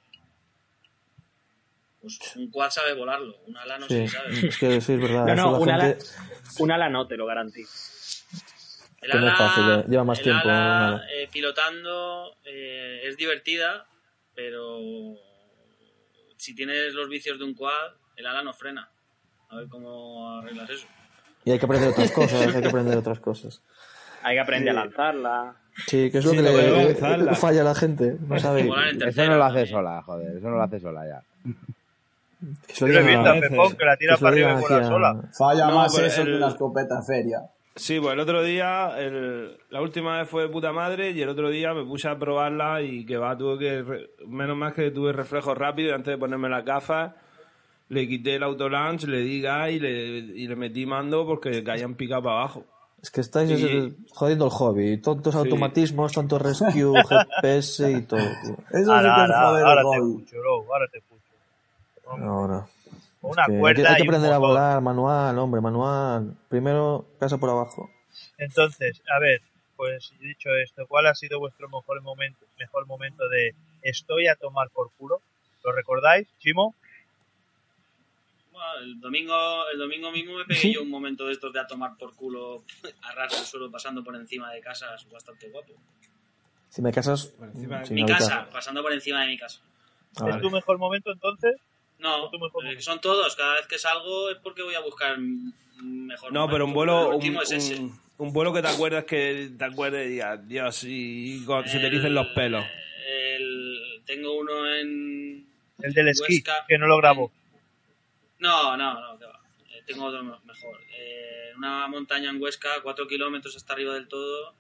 Pues un quad sabe volarlo, un ala no sé si sabe. Es que sí, es verdad. No, un ala no, te lo garantizo. El ala, no es fácil, lleva más tiempo. Pilotando es divertida, pero si tienes los vicios de un quad, el ala no frena. A ver cómo arreglas eso. Y hay que aprender otras cosas. Hay que aprender a lanzarla. Sí, que es lo que le falla a la gente. No sabe. Eso no lo hace sola, joder. Eso no lo hace sola ya. Yo lo he visto a Pepón que la tira para arriba y vuela sola. Falla más eso que una escopeta feria. Sí, pues el otro día, la última vez fue de puta madre y el otro día me puse a probarla y que va, menos mal que tuve reflejos rápidos y antes de ponerme las gafas le quité el autolaunch, le di gas y le metí mando porque caían picado para abajo. Es que estáis jodiendo el hobby. Tontos automatismos, tontos rescue, GPS y todo, tío. Eso sí que es joder el hobby. Ahora te pucho. Ahora. Una cuerda hay que aprender a volar manual. Primero, casa por abajo. Entonces, a ver, pues dicho esto, ¿cuál ha sido vuestro mejor momento de estoy a tomar por culo? ¿Lo recordáis, Chimo? Bueno, el domingo mismo me pegué yo un momento de estos de a tomar por culo a ras del suelo pasando por encima de casas bastante guapo. Si me casas... Mi casa, pasando por encima de mi casa. ¿Es tu mejor momento entonces? No, son todos. Cada vez que salgo es porque voy a buscar mejor. No, pero un vuelo que te acuerdas y digas, Dios, y se te ericen los pelos. Tengo uno en... El del esquí, Huesca, que no lo grabo. No, que va. Tengo otro mejor. Una montaña en Huesca, 4 kilómetros hasta arriba del todo.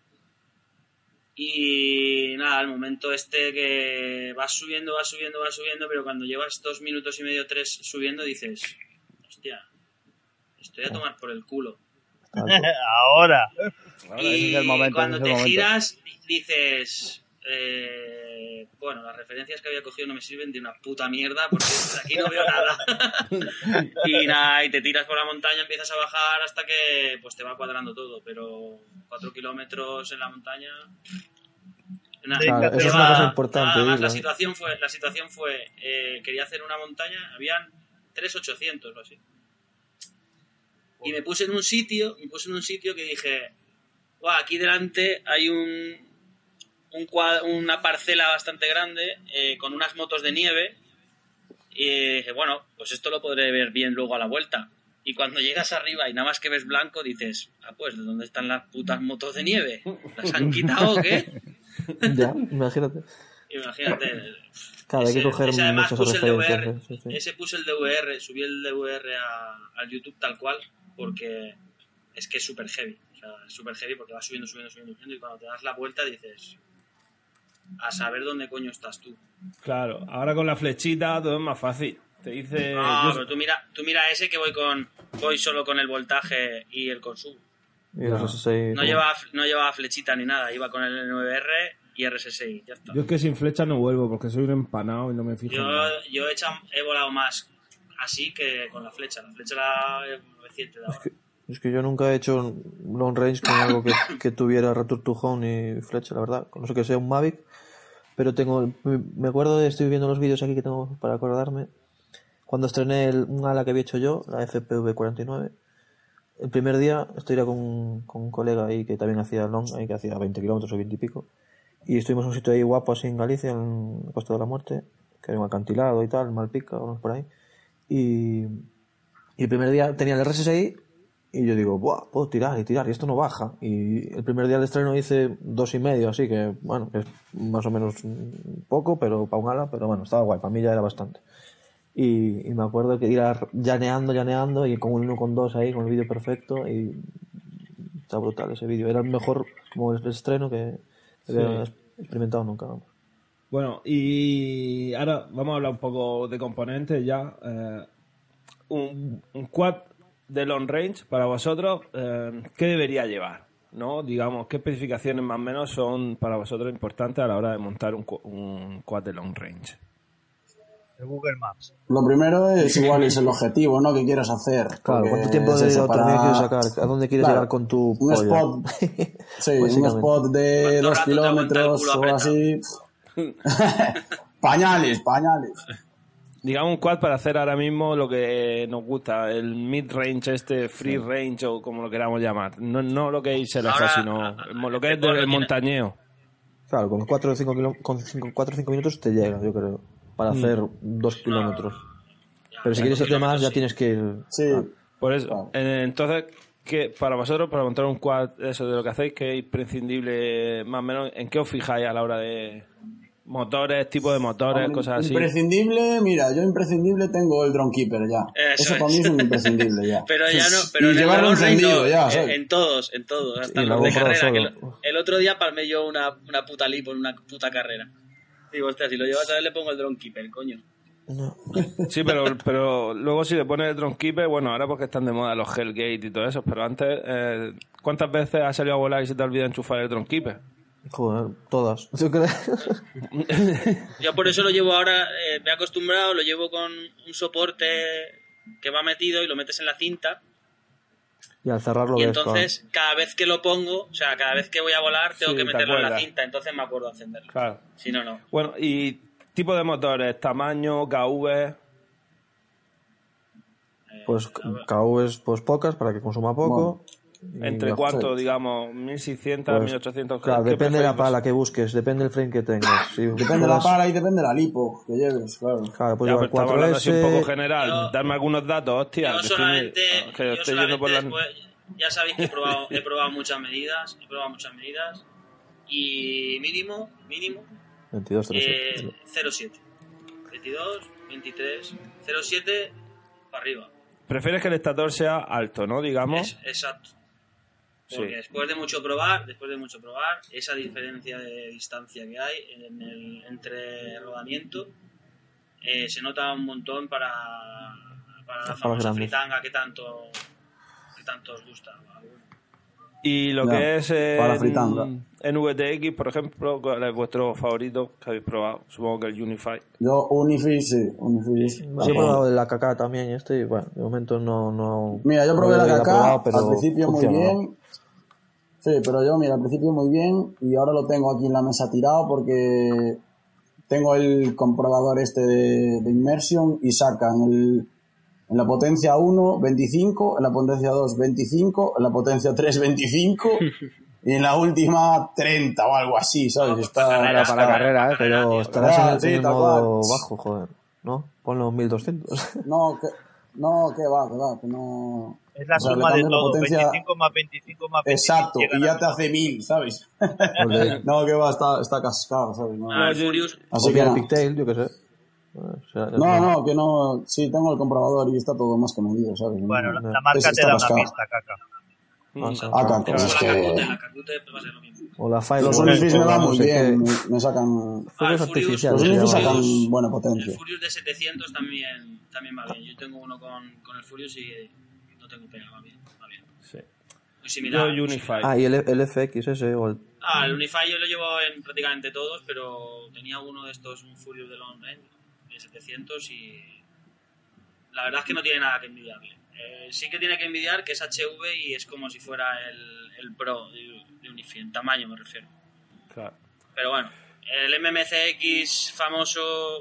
Y nada, al momento que vas subiendo, pero cuando llevas 2 minutos y medio, 3 subiendo, dices, hostia, estoy a tomar por el culo. Ahora y es el momento, cuando te giras, dices, bueno, las referencias que había cogido no me sirven de una puta mierda porque aquí no veo nada. Y nada, y te tiras por la montaña, empiezas a bajar hasta que pues te va cuadrando todo, pero 4 kilómetros en la montaña... Claro, eso es una cosa importante. Además, la situación fue quería hacer una montaña, habían 3.800 o así. Y me puse en un sitio que dije, wow, aquí delante hay una parcela bastante grande con unas motos de nieve. Y dije, bueno, pues esto lo podré ver bien luego a la vuelta. Y cuando llegas arriba y nada más que ves blanco, dices, pues, ¿de dónde están las putas motos de nieve? ¿Las han quitado o qué? Ya, imagínate. Imagínate. Claro, hay que coger además muchas puse referencias. el DVR, ese puse el DVR, subí el DVR al YouTube tal cual, porque es que es súper heavy. O sea, es súper heavy porque va subiendo y cuando te das la vuelta dices, a saber dónde coño estás tú. Claro, ahora con la flechita todo es más fácil. Te dice... No, pero tú mira ese que voy solo con el voltaje y el consumo. Y RSSI, no llevaba flechita ni nada, iba con el N9R y RSSI, ya está. Yo es que sin flecha no vuelvo porque soy un empanado y no me fijo. Yo he volado más así que con la flecha. La flecha la reciente de ahora. Es que yo nunca he hecho un long range con algo que tuviera return to home ni flecha, la verdad. No sé que sea un Mavic, pero me acuerdo estoy viendo los vídeos aquí que tengo para acordarme. Cuando estrené un ala que había hecho yo, la FPV-49, el primer día estoy con un colega ahí que también hacía long, ahí que hacía 20 kilómetros o 20 y pico. Y estuvimos en un sitio ahí guapo así en Galicia, en la Costa de la Muerte, que era un acantilado y tal, Malpica, o por ahí. Y el primer día tenía el RSSI y yo digo, ¡buah! Puedo tirar y esto no baja. Y el primer día de estreno hice 2,5, así que, bueno, es más o menos poco, pero para un ala, pero bueno, estaba guay, para mí ya era bastante. Y me acuerdo que ir llaneando y con un 1,2 ahí, con el vídeo perfecto, y está brutal ese vídeo. Era el mejor como el estreno que había experimentado nunca. Vamos. Bueno, y ahora vamos a hablar un poco de componentes ya. Un quad de long range para vosotros, ¿qué debería llevar? ¿No? Digamos, ¿qué especificaciones más o menos son para vosotros importantes a la hora de montar un quad de long range? El Google Maps. Lo primero es igual es el objetivo, ¿no? Que quieras hacer. Claro, ¿cuánto tiempo de autonomía quieres sacar? ¿A dónde quieres llegar con tu un spot? Sí, un spot de 2 kilómetros o así. Pañales. Digamos un quad para hacer ahora mismo lo que nos gusta, el mid-range free range o como lo queramos llamar. No lo que es irse lejos, sino lo que es el montañeo. Claro, con 4 o 5 minutos te llega, yo creo, para hacer 2 kilómetros. Pero si quieres hacer más, ya tienes que ir... Sí. Por eso. Entonces, ¿qué, para vosotros, para montar un quad, eso de lo que hacéis, que es imprescindible, más o menos, ¿en qué os fijáis a la hora de motores, tipo de motores, cosas así? Imprescindible, mira, yo imprescindible tengo el Drone Keeper ya. Eso para mí es un imprescindible ya. Pero ya no, pero y llevarlo encendido no, ya, ¿sabes? en todos, hasta los de carrera. El otro día palmé yo una puta lipo en una puta carrera. Digo, hostia, si lo llevas a ver le pongo el Drone Keeper, coño. No. Sí, pero luego si le pones el Drone Keeper, bueno, ahora porque están de moda los Hellgate y todo eso, pero antes, ¿cuántas veces has salido a volar y se te olvida enchufar el Drone Keeper? Joder, todas. Yo creo. Yo por eso lo llevo ahora, me he acostumbrado, lo llevo con un soporte que va metido y lo metes en la cinta. Y al cerrarlo y entonces, cada vez que lo pongo, o sea, cada vez que voy a volar, tengo que meterlo en la cinta, entonces me acuerdo de encenderlo. Claro. Si no, no. Bueno, y tipo de motores, tamaño, KV. Pues KV es pues pocas para que consuma poco. Bueno, entre cuánto, digamos, 1600, pues, 1800. Claro, depende de la pala que busques, depende del frame que tengas. Si depende de la pala y depende de la lipo que lleves, claro. Claro, pues ya, llevar 4S. Hablando así un poco general, darme algunos datos, hostia. Yo solamente, por la... ya sabéis que he probado muchas medidas, y mínimo 22, 0,7. 22, 23, 0,7 para arriba. Prefieres que el estator sea alto, ¿no? Digamos. Exacto. Porque después de mucho probar, esa diferencia de distancia que hay entre rodamiento se nota un montón para la famosa fritanga que tanto os gusta. Y lo que es en VTX, por ejemplo, ¿cuál es vuestro favorito que habéis probado? Supongo que el Unify. Yo Unify, sí. Yo he probado el AKK también y bueno, de momento no... Mira, yo probé el AKK, al principio funciona. Muy bien. Sí, pero yo, mira, al principio muy bien y ahora lo tengo aquí en la mesa tirado porque tengo el comprobador de Immersion y sacan en la potencia 1, 25, en la potencia 2, 25, en la potencia 3, 25 y en la última 30 o algo así, ¿sabes? Está para la carrera, pero estarás en el modo bajo, joder, ¿no? Ponlo 1200. No, que va, que no... Es la O sea, suma le de cambias la todo. potencia- 25 más 25 más 25. Exacto, llegan y ya a- te hace 1000, ¿sabes? Joder. No, que va, está cascado, ¿sabes? No, Ah, el Furious. así O que bien el no. Pigtail, yo qué sé. No, que no. Sí, tengo el comprobador y está todo más que medido, ¿sabes? Bueno, No, la marca está te da una cascado. pista, caca. Caca, pues es La que Cacute va a ser lo mismo. O la Fire. los Unifis me van muy bien, me sacan. Fuegos el Furious- artificiales. Los se Unifis llaman. sacan buena El potencia. Furious de 700 también va bien. Yo tengo uno con el Furious y no tengo pega, va bien. Sí. Muy similar. Yo Unify. Ah, y el FX ese, o el... El Unify yo lo llevo en prácticamente todos, pero tenía uno de estos, un Furious de Long Range, de 700, y la verdad es que no tiene nada que envidiarle. Sí que tiene que envidiar que es HV y es como si fuera el Pro de Unify, en tamaño me refiero. Claro. Pero bueno, el MMCX famoso,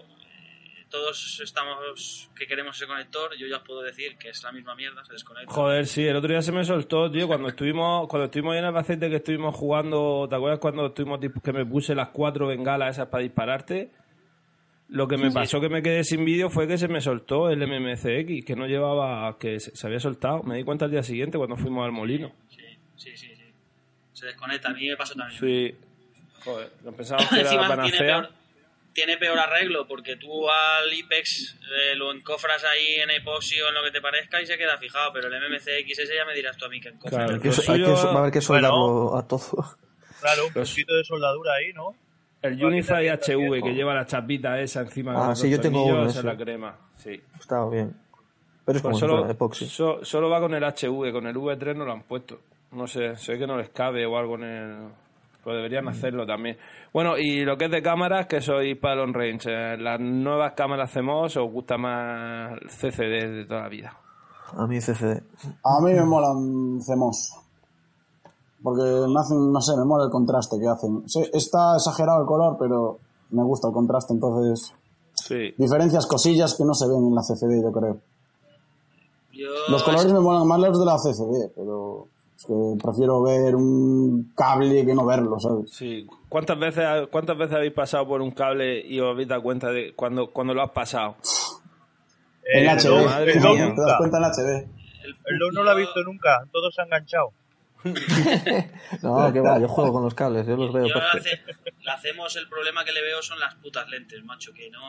todos estamos que queremos ese conector, yo ya os puedo decir que es la misma mierda, se desconecta. Joder, sí, el otro día se me soltó, tío, cuando estuvimos ahí en Albacete, que estuvimos jugando, ¿te acuerdas cuando estuvimos que me puse las 4 bengalas esas para dispararte? Lo que me pasó que me quedé sin vídeo fue que se me soltó el MMCX, que no llevaba, que se había soltado. Me di cuenta al día siguiente cuando fuimos al molino. Sí. Se desconecta, a mí me pasó también. Sí. Joder, no pensábamos que era la Encima panacea. tiene peor arreglo, porque tú al IPEX lo encofras ahí en epoxi o en lo que te parezca y se queda fijado, pero el MMCX ese ya me dirás tú a mí que encofra. Claro, va a haber que soldarlo a todo. Claro, un puntito de soldadura ahí, ¿no? El Unify HV, que lleva la chapita esa encima de los sí, yo tengo tornillos, uno, esa es ese. la crema. Sí. Está bien. Pero es Pues como si fuera epoxi. solo va con el HV, con el V3 no lo han puesto. No sé, sé que no les cabe o algo en el... Pero deberían hacerlo también. Bueno, y lo que es de cámaras, que soy para long range. ¿Las nuevas cámaras CMOS os gusta más el CCD de toda la vida? A mí CCD. A mí me molan CMOS. Porque me hacen, no sé, me mola el contraste que hacen. Sí, está exagerado el color, pero me gusta el contraste, entonces... Sí. Diferencias, cosillas que no se ven en la CCD, yo creo. Yo Los colores me molan más los de la CCD, pero... Es que prefiero ver un cable que no verlo, ¿sabes? Sí. ¿Cuántas veces habéis pasado por un cable y os habéis dado cuenta de cuando lo has pasado? En HD. Madre mía. Te das cuenta en HD. El LoL no lo ha visto nunca, todos se han enganchado. No, que va, yo juego con los cables, yo los veo. Yo perfecto. le hacemos el problema que le veo son las putas lentes, macho, que no...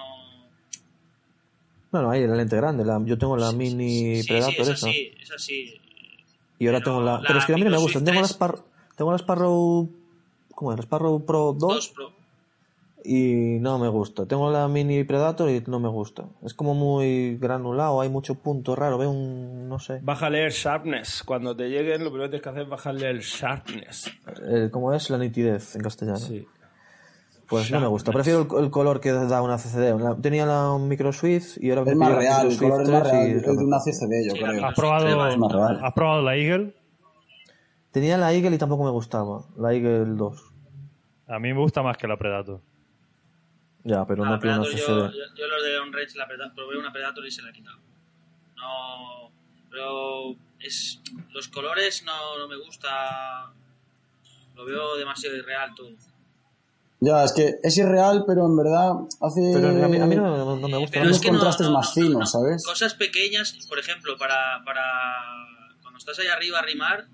No, ahí la lente grande. Yo tengo la mini Predator esa. Es así. Y ahora tengo la... Pero es que a mí no me gustan. Tengo la Sparrow... ¿Cómo es? La Sparrow Pro 2. Pro. Y no me gusta. Tengo la mini Predator y no me gusta. Es como muy granulado, hay mucho punto raro. Veo un... no sé. Bájale el sharpness. Cuando te lleguen, lo primero que tienes que hacer es bajarle el sharpness. ¿Cómo es? La nitidez en castellano. Sí. Pues no me gusta. Prefiero el color que da una CCD. Tenía la Micro Swift y ahora Es más pido la real, Micro el color es Swift más 3 real. y Es de una CCD, yo creo. ¿Has probado la Eagle? Tenía la Eagle y tampoco me gustaba. La Eagle 2. A mí me gusta más que la Predator. Ya, pero no tiene una CCD. Yo los de On-Range probé una Predator y se la he quitado. No, pero los colores no me gusta. Lo veo demasiado irreal todo. Ya, es que es irreal, pero en verdad hace... Pero a mí no me gusta. Unos contrastes más finos, ¿sabes? Cosas pequeñas, por ejemplo, para cuando estás ahí arriba a rimar,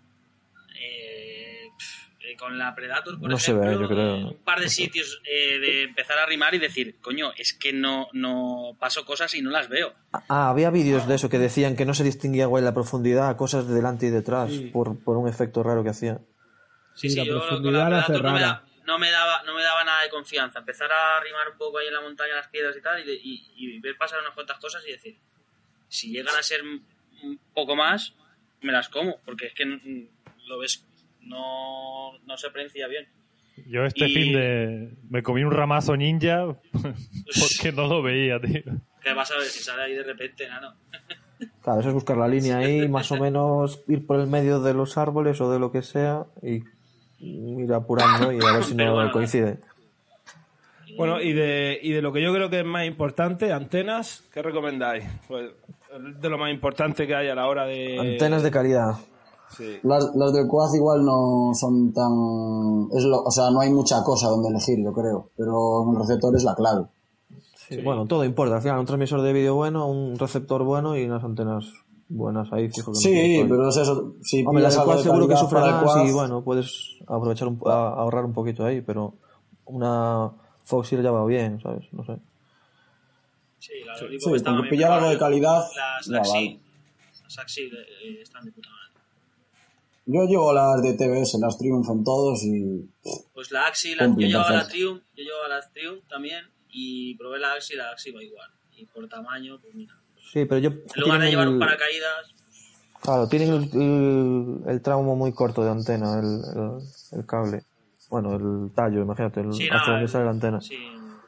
con la Predator, por no ejemplo, se ve, yo creo. un par de sitios de empezar a rimar y decir, coño, es que no paso cosas y no las veo. Había vídeos de eso que decían que no se distinguía igual la profundidad, cosas de delante y detrás, Sí. por un efecto raro que hacía. Sí, la yo con profundidad la la hace Predator rara. no me daba nada de confianza. Empezar a rimar un poco ahí en la montaña, las piedras y tal, y ver pasar unas cuantas cosas y decir, si llegan a ser un poco más, me las como, porque es que lo ves, no se aprecia bien. Yo me comí un ramazo ninja porque no lo veía, tío. ¿Qué vas a ver si sale ahí de repente, nano? Claro, eso es buscar la línea ahí, más o menos ir por el medio de los árboles o de lo que sea y ir apurando y a ver si Pero no bueno, coincide. Bueno, y de lo que yo creo que es más importante, antenas, ¿qué recomendáis? Pues de lo más importante que hay a la hora de... Antenas de calidad. Sí. Las del Quad igual no son tan... o sea, no hay mucha cosa donde elegir, yo creo. Pero un receptor es la clave. Sí, bueno, todo importa. Al final, un transmisor de vídeo bueno, un receptor bueno y unas antenas buenas ahí, fijo que no Sí, tiene pero es eso. Si hombre, la pillas del algo quad de seguro que calidad sufre para el más quad, y bueno, puedes aprovechar ahorrar un poquito ahí, pero una Foxy ya va bien, ¿sabes? No sé. Sí, la Lollipop sí, está porque bien, pillar pero algo de calidad, las ya Axi, vale. las Axi están de puta madre. Yo llevo las de TBS, las Triumph en todos y... Pues la Axi, yo cumplen llevaba la perfecto. Triumph también y probé la Axi va igual. Y por tamaño, pues mira. Sí, pero yo... En lugar de llevar un paracaídas... Claro, tienen el tramo muy corto de antena, el cable. Bueno, el tallo, imagínate, hasta donde sale la antena. Sí.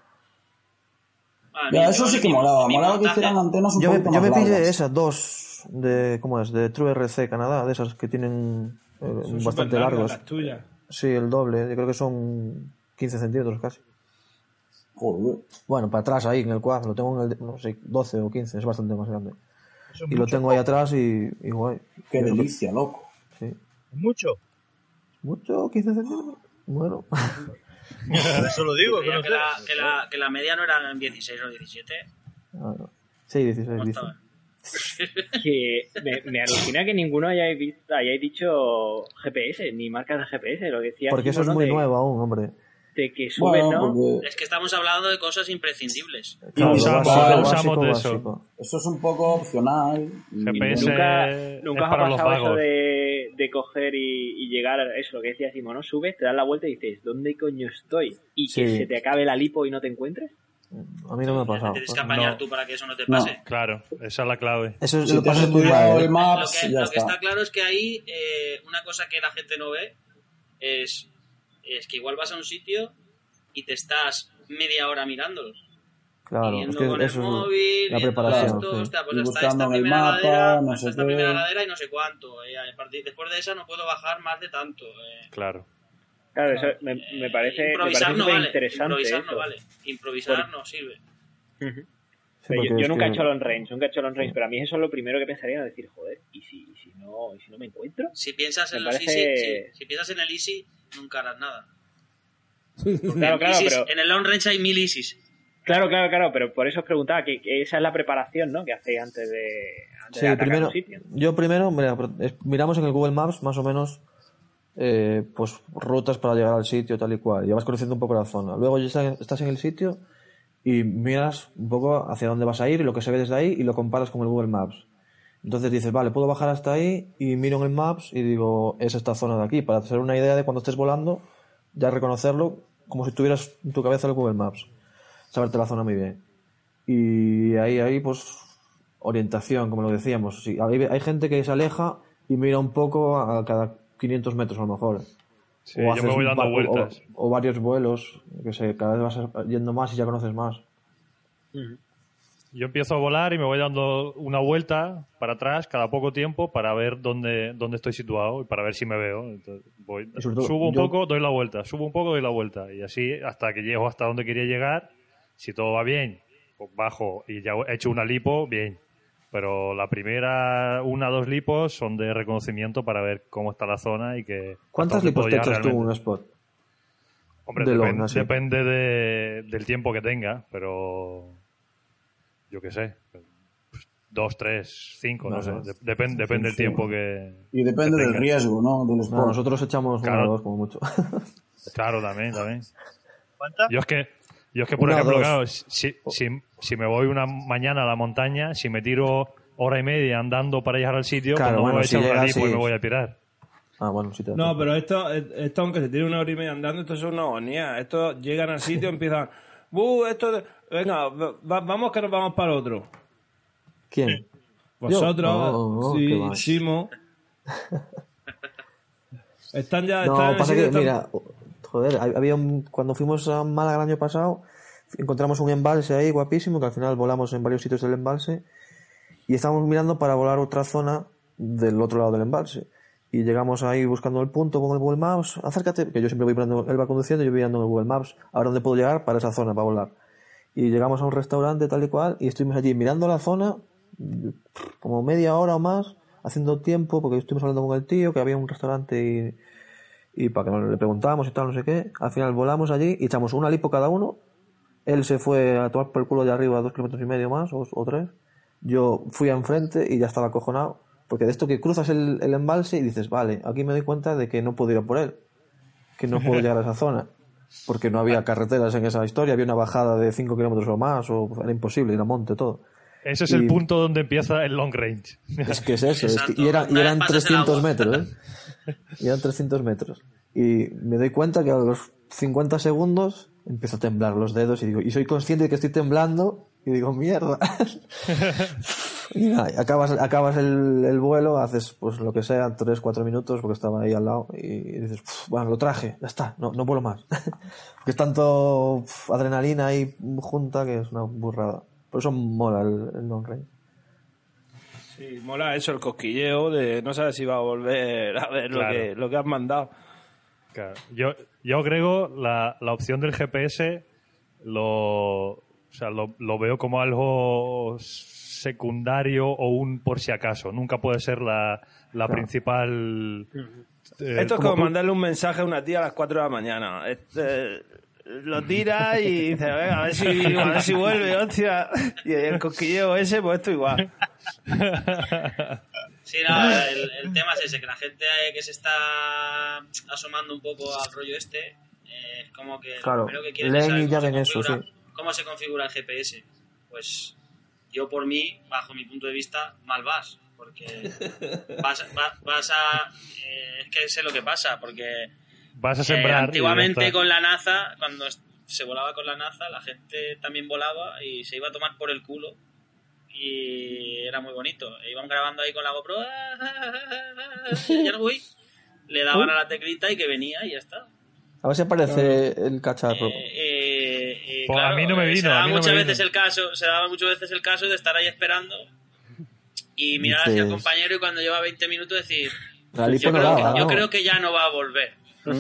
Ya, eso sí que molaba. Molaba que hicieran antenas un poquito más Yo me pillé largas. esas dos de... ¿Cómo es? De True RC Canadá, de esas que tienen Son bastante superlargas largos. las tuyas. Sí, el doble. Yo creo que son 15 centímetros casi. Joder. Bueno, para atrás ahí en el quad, lo tengo en el, no sé, 12 o 15, es bastante más grande. Eso es Y lo mucho. tengo ahí atrás y guay. Qué delicia, loco. Sí. ¿Mucho? ¿Mucho? ¿15 centímetros? Bueno. Por eso lo digo. Creía Que no sé. que la media no era en 16 o 17. Ah, no. Sí, 16, ¿Cómo dice. estaba? Que me alucina que ninguno hayáis dicho GPS, ni marcas de GPS, lo que decía. Porque eso es muy nuevo aún, hombre. De que suben, Bueno, ¿no? porque Es que estamos hablando de cosas imprescindibles. Claro, usamos básico, de básico. eso es un poco opcional. Y GPS Nunca es os ha para los pasado eso vagos. de coger y llegar a eso, lo que decía Simón, ¿no? Subes, te das la vuelta y dices, ¿dónde coño estoy? Y que Sí. se te acabe la lipo y no te encuentres. A mí no me ha pasado. Tienes que apañar tú para que eso no te pase. Claro, esa es la clave. Eso es si lo te has pasa muy estudiado mal. el Maps, ya Lo que está. está claro es que ahí una cosa que la gente no ve es que igual vas a un sitio y te estás media hora mirándolos. Claro, Yendo es que con el eso es móvil, la viendo preparación. esto, Sí. hostia, pues Y hasta buscando esta en el primera mapa, ladera, no hasta sé esta qué. primera ladera y no sé cuánto. Después de esa no puedo bajar más de tanto. Claro. Claro, eso me parece Improvisar no súper vale. interesante. Improvisar eso. no vale. Improvisar no sirve. Ujú. Sí, Pero porque yo es nunca he que- hecho long range, pero a mí eso es lo primero que pensaría, es decir, joder, ¿y si no me encuentro? Si piensas en Me los parece- easy, si piensas en el easy, nunca harás nada. Claro, Easys, pero... en el long range hay 1000 easys. Claro, pero por eso os preguntaba que esa es la preparación, ¿no? Que hacéis antes de Sí, atacar primero, un sitio. yo primero, mira, miramos en el Google Maps más o menos pues rutas para llegar al sitio tal y cual, y vas conociendo un poco la zona. Luego ya estás en el sitio y miras un poco hacia dónde vas a ir y lo que se ve desde ahí y lo comparas con el Google Maps. Entonces dices, vale, puedo bajar hasta ahí y miro en el Maps y digo, es esta zona de aquí, para hacer una idea de cuando estés volando, ya reconocerlo como si tuvieras en tu cabeza el Google Maps, saberte la zona muy bien. Y ahí pues orientación, como lo decíamos. Sí, hay gente que se aleja y mira un poco a cada 500 metros a lo mejor. Sí, yo me voy dando vueltas. O varios vuelos, que sé, cada vez vas yendo más y ya conoces más. Yo empiezo a volar y me voy dando una vuelta para atrás cada poco tiempo para ver dónde estoy situado y para ver si me veo. Entonces, Y sobre todo, subo un yo- poco, doy la vuelta, subo un poco, doy la vuelta. Y así hasta que llego hasta donde quería llegar. Si todo va bien, pues bajo y ya he hecho una lipo, bien. Pero la primera, 1 o 2 lipos son de reconocimiento para ver cómo está la zona y que... ¿Cuántas hasta dónde lipos puedo te llegar echas tú en realmente. un spot? Hombre, de long, así? depende del tiempo que tenga, pero yo qué sé, 2, 3, 5, no sé, Vale. depende del sí. tiempo que... Y depende que del tenga. riesgo, ¿no? Del No, sport. nosotros echamos Claro. 1 o 2 como mucho. Claro, también. ¿Cuántas? Yo es que por 1 o ejemplo, 2. claro, si me voy una mañana a la montaña, si me tiro hora y media andando para llegar al sitio, Claro, pues no bueno, me voy a si echar una llegas, lipo y sí. me voy a tirar. Ah, bueno, sí te No, pero esto aunque se tiene 1 hora y media andando, esto es una agonía. Estos llegan al sitio, empiezan... venga, vamos que nos vamos para el otro. ¿Quién? Vosotros, No, sí, qué va. Simo. Están ya... No, están en el pasa sitio, que, están- mira, joder, cuando fuimos a Málaga el año pasado, encontramos un embalse ahí guapísimo, que al final volamos en varios sitios del embalse, y estábamos mirando para volar otra zona del otro lado del embalse. Y llegamos ahí buscando el punto con el Google Maps, acércate, que yo siempre voy mirando, él va conduciendo y yo voy mirando en el Google Maps, a ver dónde puedo llegar para esa zona, para volar. Y llegamos a un restaurante tal y cual, y estuvimos allí mirando la zona, como media hora o más, haciendo tiempo, porque estuvimos hablando con el tío, que había un restaurante y para que le preguntamos y tal, no sé qué. Al final volamos allí y echamos una lipo cada uno. Él se fue a tomar por el culo de arriba 2,5 kilómetros más o 3. Yo fui enfrente y ya estaba acojonado, porque de esto que cruzas el embalse y dices, vale, aquí me doy cuenta de que no puedo ir a por él, que no puedo llegar a esa zona, porque no había carreteras en esa historia, había una bajada de 5 kilómetros o más, o era imposible ir a monte, todo. Ese es el punto donde empieza el long range. Es que es eso, y eran 300 metros, ¿eh? Y eran 300 metros. Y me doy cuenta que a los 50 segundos empiezo a temblar los dedos y soy consciente de que estoy temblando y digo, mierda. Y nada, acabas el vuelo, haces pues lo que sea, 3-4 minutos, porque estaba ahí al lado, y dices, bueno, lo traje, ya está, no vuelo más. Porque es tanto adrenalina ahí junta que es una burrada. Por eso mola el long range. Sí, mola eso, el cosquilleo de no sabes si va a volver a ver claro. lo que has mandado. Claro. Yo agrego la opción del GPS, lo veo como algo secundario o un por si acaso. Nunca puede ser la principal... Esto es como mandarle un mensaje a una tía a las 4 de la mañana. Lo tira y dice, venga, a ver si vuelve, hostia. Y el cosquilleo ese, pues esto igual. Sí, no, el tema es ese, que la gente que se está asomando un poco al rollo es como que claro, lo primero que quieren es saber cómo se configura el GPS. Pues yo por mí, bajo mi punto de vista, mal vas, porque vas a... es que sé lo que pasa, porque vas a sembrar antiguamente con la NASA, cuando se volaba con la NASA, la gente también volaba y se iba a tomar por el culo y era muy bonito. Iban grabando ahí con la GoPro, ya no voy, le daban a la teclita y que venía y ya está. A ver si aparece el cacharro. Claro, a mí no me vino. Se daba muchas veces el caso de estar ahí esperando y mirar hacia el compañero y cuando lleva 20 minutos decir, yo creo que ya no va a volver.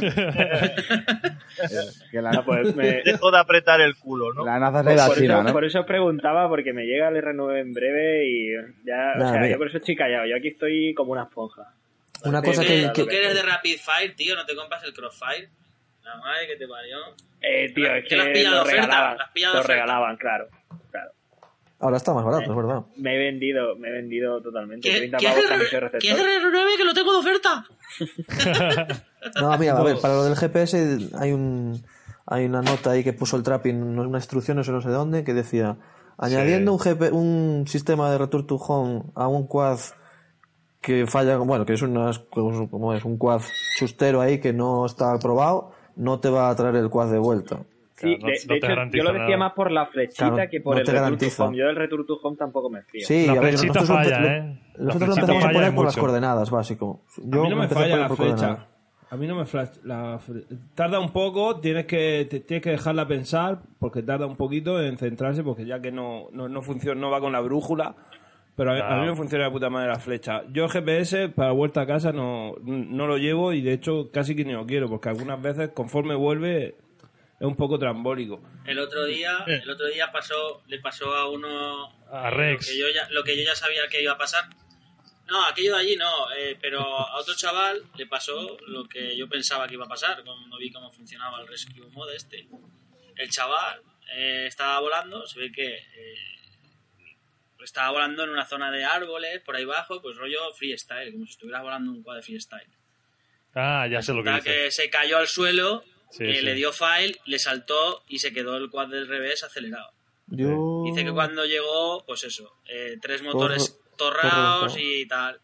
Dejo de apretar el culo, ¿no? La NASA se da China, ¿no? Por eso preguntaba, porque me llega el R9 en breve y ya, yo por eso estoy callado. Yo aquí estoy como una esponja. Una cosa ¿Tú que eres de Rapid Fire, tío? ¿No te compras el Crossfire? La madre que te parió. Tío, es que lo regalaban, claro. Ahora está más barato, es verdad. Me he vendido totalmente. ¿Qué es el R9 que lo tengo de oferta? No, mira, a ver, para lo del GPS hay una nota ahí que puso el Trapping, una instrucción, no sé dónde, que decía, añadiendo un sistema de Return to Home a un quad que falla, bueno, que es un quad chustero ahí que no está aprobado, no te va a traer el quad de vuelta. Sí, de hecho, yo lo decía más por la flechita que por el Return to Home. Yo del Return to Home tampoco me fío. Sí, la a ver, flechita falla, nosotros lo empezamos a poner por las coordenadas, básico. A mí no me falla la flecha. A mí no me tarda un poco, tienes que dejarla pensar, porque tarda un poquito en centrarse, porque ya que no funciona, no va con la brújula. Pero a mí me funciona de puta madre la flecha. Yo GPS para vuelta a casa no lo llevo, y de hecho casi que ni lo quiero, porque algunas veces conforme vuelve es un poco trambólico. El otro día le pasó a uno a Rex lo que yo ya sabía que iba a pasar. No, aquello de allí no, pero a otro chaval le pasó lo que yo pensaba que iba a pasar cuando vi cómo funcionaba el Rescue Mode este. El chaval estaba volando, se ve que estaba volando en una zona de árboles, por ahí abajo, pues rollo freestyle, como si estuviera volando un quad de freestyle. Ya sé lo que dice. Que se cayó al suelo, le dio file, le saltó y se quedó el quad del revés acelerado. Dice que cuando llegó, pues eso, 3 motores torrados y tal.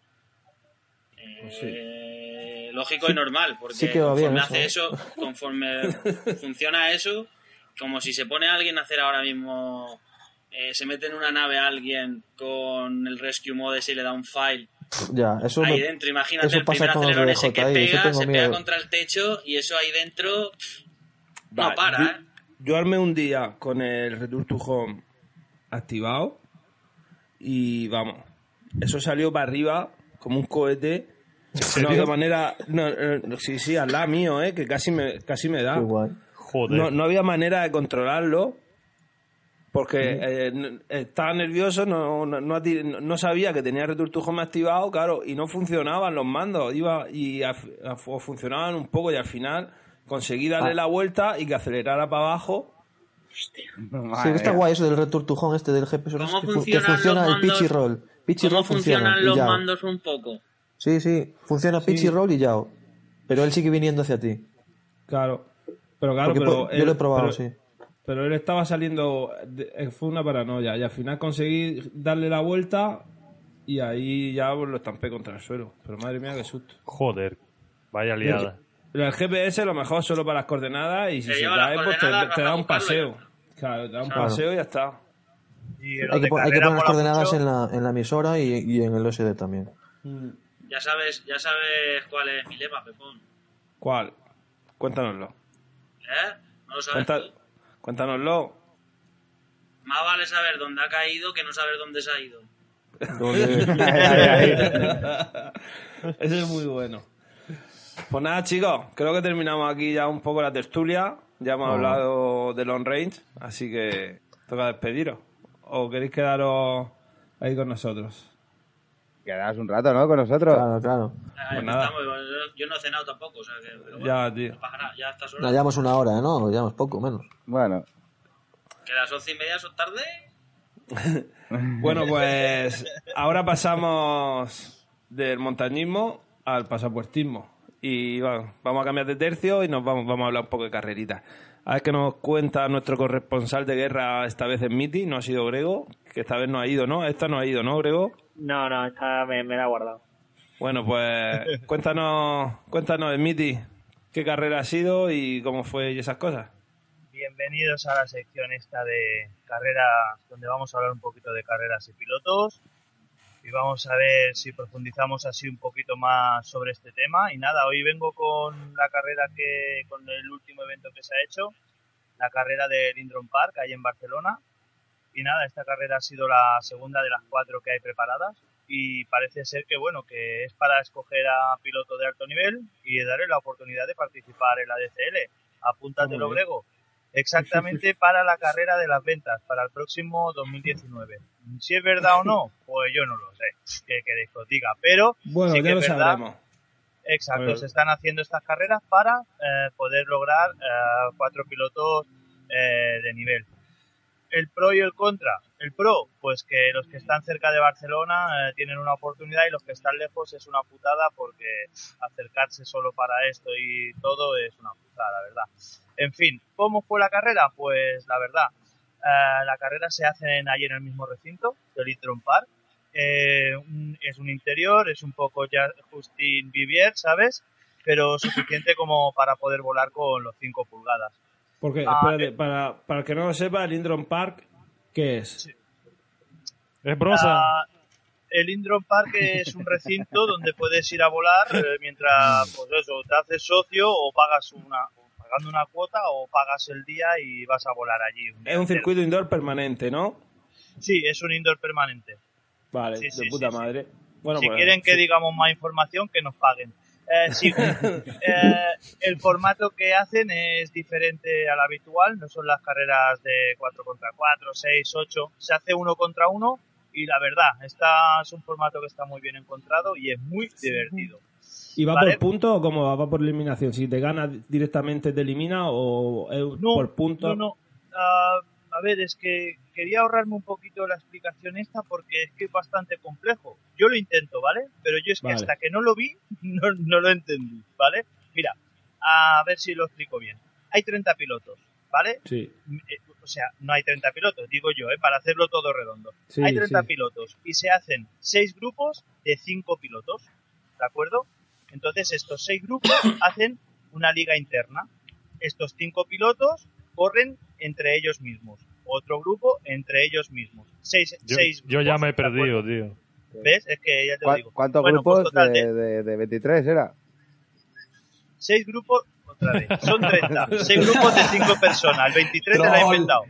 Lógico y normal, porque conforme hace eso, conforme funciona eso, como si se pone alguien a hacer ahora mismo, se mete en una nave a alguien con el Rescue Mode y le da un file ahí dentro, imagínate el primer acelerón ese que pega, se pega contra el techo y eso ahí dentro no para, Yo armé un día con el Return to Home activado y vamos, eso salió para arriba como un cohete. No, de manera... sí, al lado mío, que casi me da. Qué guay. Joder. No había manera de controlarlo porque estaba nervioso, no sabía que tenía Return to Home activado, claro, y no funcionaban los mandos. Funcionaban un poco y al final conseguí darle la vuelta y que acelerara para abajo Sí, está guay eso del retortujón del GP. ¿Cómo que funciona el pitch y roll. Pitch y roll funciona. ¿Funcionan los mandos un poco? Sí, funciona pitch y roll y yao. Pero él sigue viniendo hacia ti. Claro. Pero yo lo he probado, sí. Pero él estaba saliendo... fue una paranoia. Y al final conseguí darle la vuelta y ahí ya lo estampé contra el suelo. Pero madre mía, qué susto. Joder, vaya liada. El GPS lo mejor solo para las coordenadas y si se cae pues te da un paseo. Claro, te da un paseo y ya está. Y Hay que poner las coordenadas en la emisora y en el OSD también. Ya sabes cuál es mi lema, Pepón. ¿Cuál? Cuéntanoslo. ¿No lo sabes? Cuéntanoslo. Más vale saber dónde ha caído que no saber dónde se ha ido. Ese es muy bueno. Pues nada, chicos, creo que terminamos aquí ya un poco la tertulia. Ya hemos hablado de long range, así que toca despediros. ¿O queréis quedaros ahí con nosotros? Quedaos un rato, ¿no? Con nosotros. Claro. Pues nada. Yo no he cenado tampoco, o sea que... Pero bueno, ya, tío. No pasa nada, ya está No, llevamos una hora, ¿no? Llevamos poco, menos. Bueno. ¿Que las 11:30 son tarde? Bueno, pues ahora pasamos del montañismo al pasapuertismo. Y bueno, vamos a cambiar de tercio y vamos a hablar un poco de carreritas. A ver qué nos cuenta nuestro corresponsal de guerra, esta vez en Miti, no ha sido Grego, que esta vez no ha ido, ¿no? Esta no ha ido, ¿no, Grego? No, esta me la he guardado. Bueno, pues cuéntanos en Miti qué carrera ha sido y cómo fue y esas cosas. Bienvenidos a la sección esta de carreras, donde vamos a hablar un poquito de carreras y pilotos. Y vamos a ver si profundizamos así un poquito más sobre este tema. Y nada, hoy vengo con la carrera con el último evento que se ha hecho, la carrera del Lindron Park, ahí en Barcelona. Y nada, esta carrera ha sido la segunda de las 4 que hay preparadas. Y parece ser que que es para escoger a piloto de alto nivel y darle la oportunidad de participar en la DCL. Apúntatelo, Grego. Exactamente para la carrera de las ventas, para el próximo 2019. Si es verdad o no, pues yo no lo sé, qué queréis que os diga, pero bueno, sí que ya lo es verdad. Sabremos. Exacto, Bueno. Se están haciendo estas carreras para poder lograr 4 pilotos de nivel. El pro y el contra. El pro, pues que los que están cerca de Barcelona tienen una oportunidad y los que están lejos es una putada porque acercarse solo para esto y todo es una putada, la verdad. En fin, ¿cómo fue la carrera? Pues la verdad, la carrera se hace allí en el mismo recinto del Lindron Park. Es un interior, es un poco ya Justin Vivier, ¿sabes? Pero suficiente como para poder volar con los 5 pulgadas. Porque, espérate, para el que no lo sepa, el Lindron Park, ¿qué es? Sí. ¿Es brosa? El Lindron Park es un recinto donde puedes ir a volar mientras, pues eso, te haces socio o pagas pagando una cuota o pagas el día y vas a volar allí. Es un circuito indoor permanente, ¿no? Sí, es un indoor permanente. Vale, Sí, de puta madre. Bueno, si pues, quieren que digamos más información, que nos paguen. Sí, el formato que hacen es diferente al habitual, no son las carreras de 4 contra 4, 6, 8, se hace 1 contra 1 y la verdad, es un formato que está muy bien encontrado y es muy divertido. ¿Y va ¿Vale? por punto o cómo va? ¿Va por eliminación? Si te gana directamente te elimina o por punto. No. A ver, es que quería ahorrarme un poquito la explicación esta porque es que es bastante complejo. Yo lo intento, ¿vale? Pero yo es que hasta que no lo vi, no lo entendí, ¿vale? Mira, a ver si lo explico bien. Hay 30 pilotos, ¿vale? Sí. O sea, no hay 30 pilotos, digo yo, para hacerlo todo redondo. Sí, hay 30 sí. pilotos y se hacen 6 grupos de 5 pilotos, ¿de acuerdo? Entonces estos 6 grupos hacen una liga interna. Estos 5 pilotos corren entre ellos mismos. Otro grupo entre ellos mismos. Seis Yo ya me he perdido, tío. ¿Ves? Es que ya te lo digo. ¿Cuántos Bueno, grupos? pues total, De 23 era. 6 grupos, otra vez, son 30. 6 grupos de 5 personas. El 23 te lo he inventado.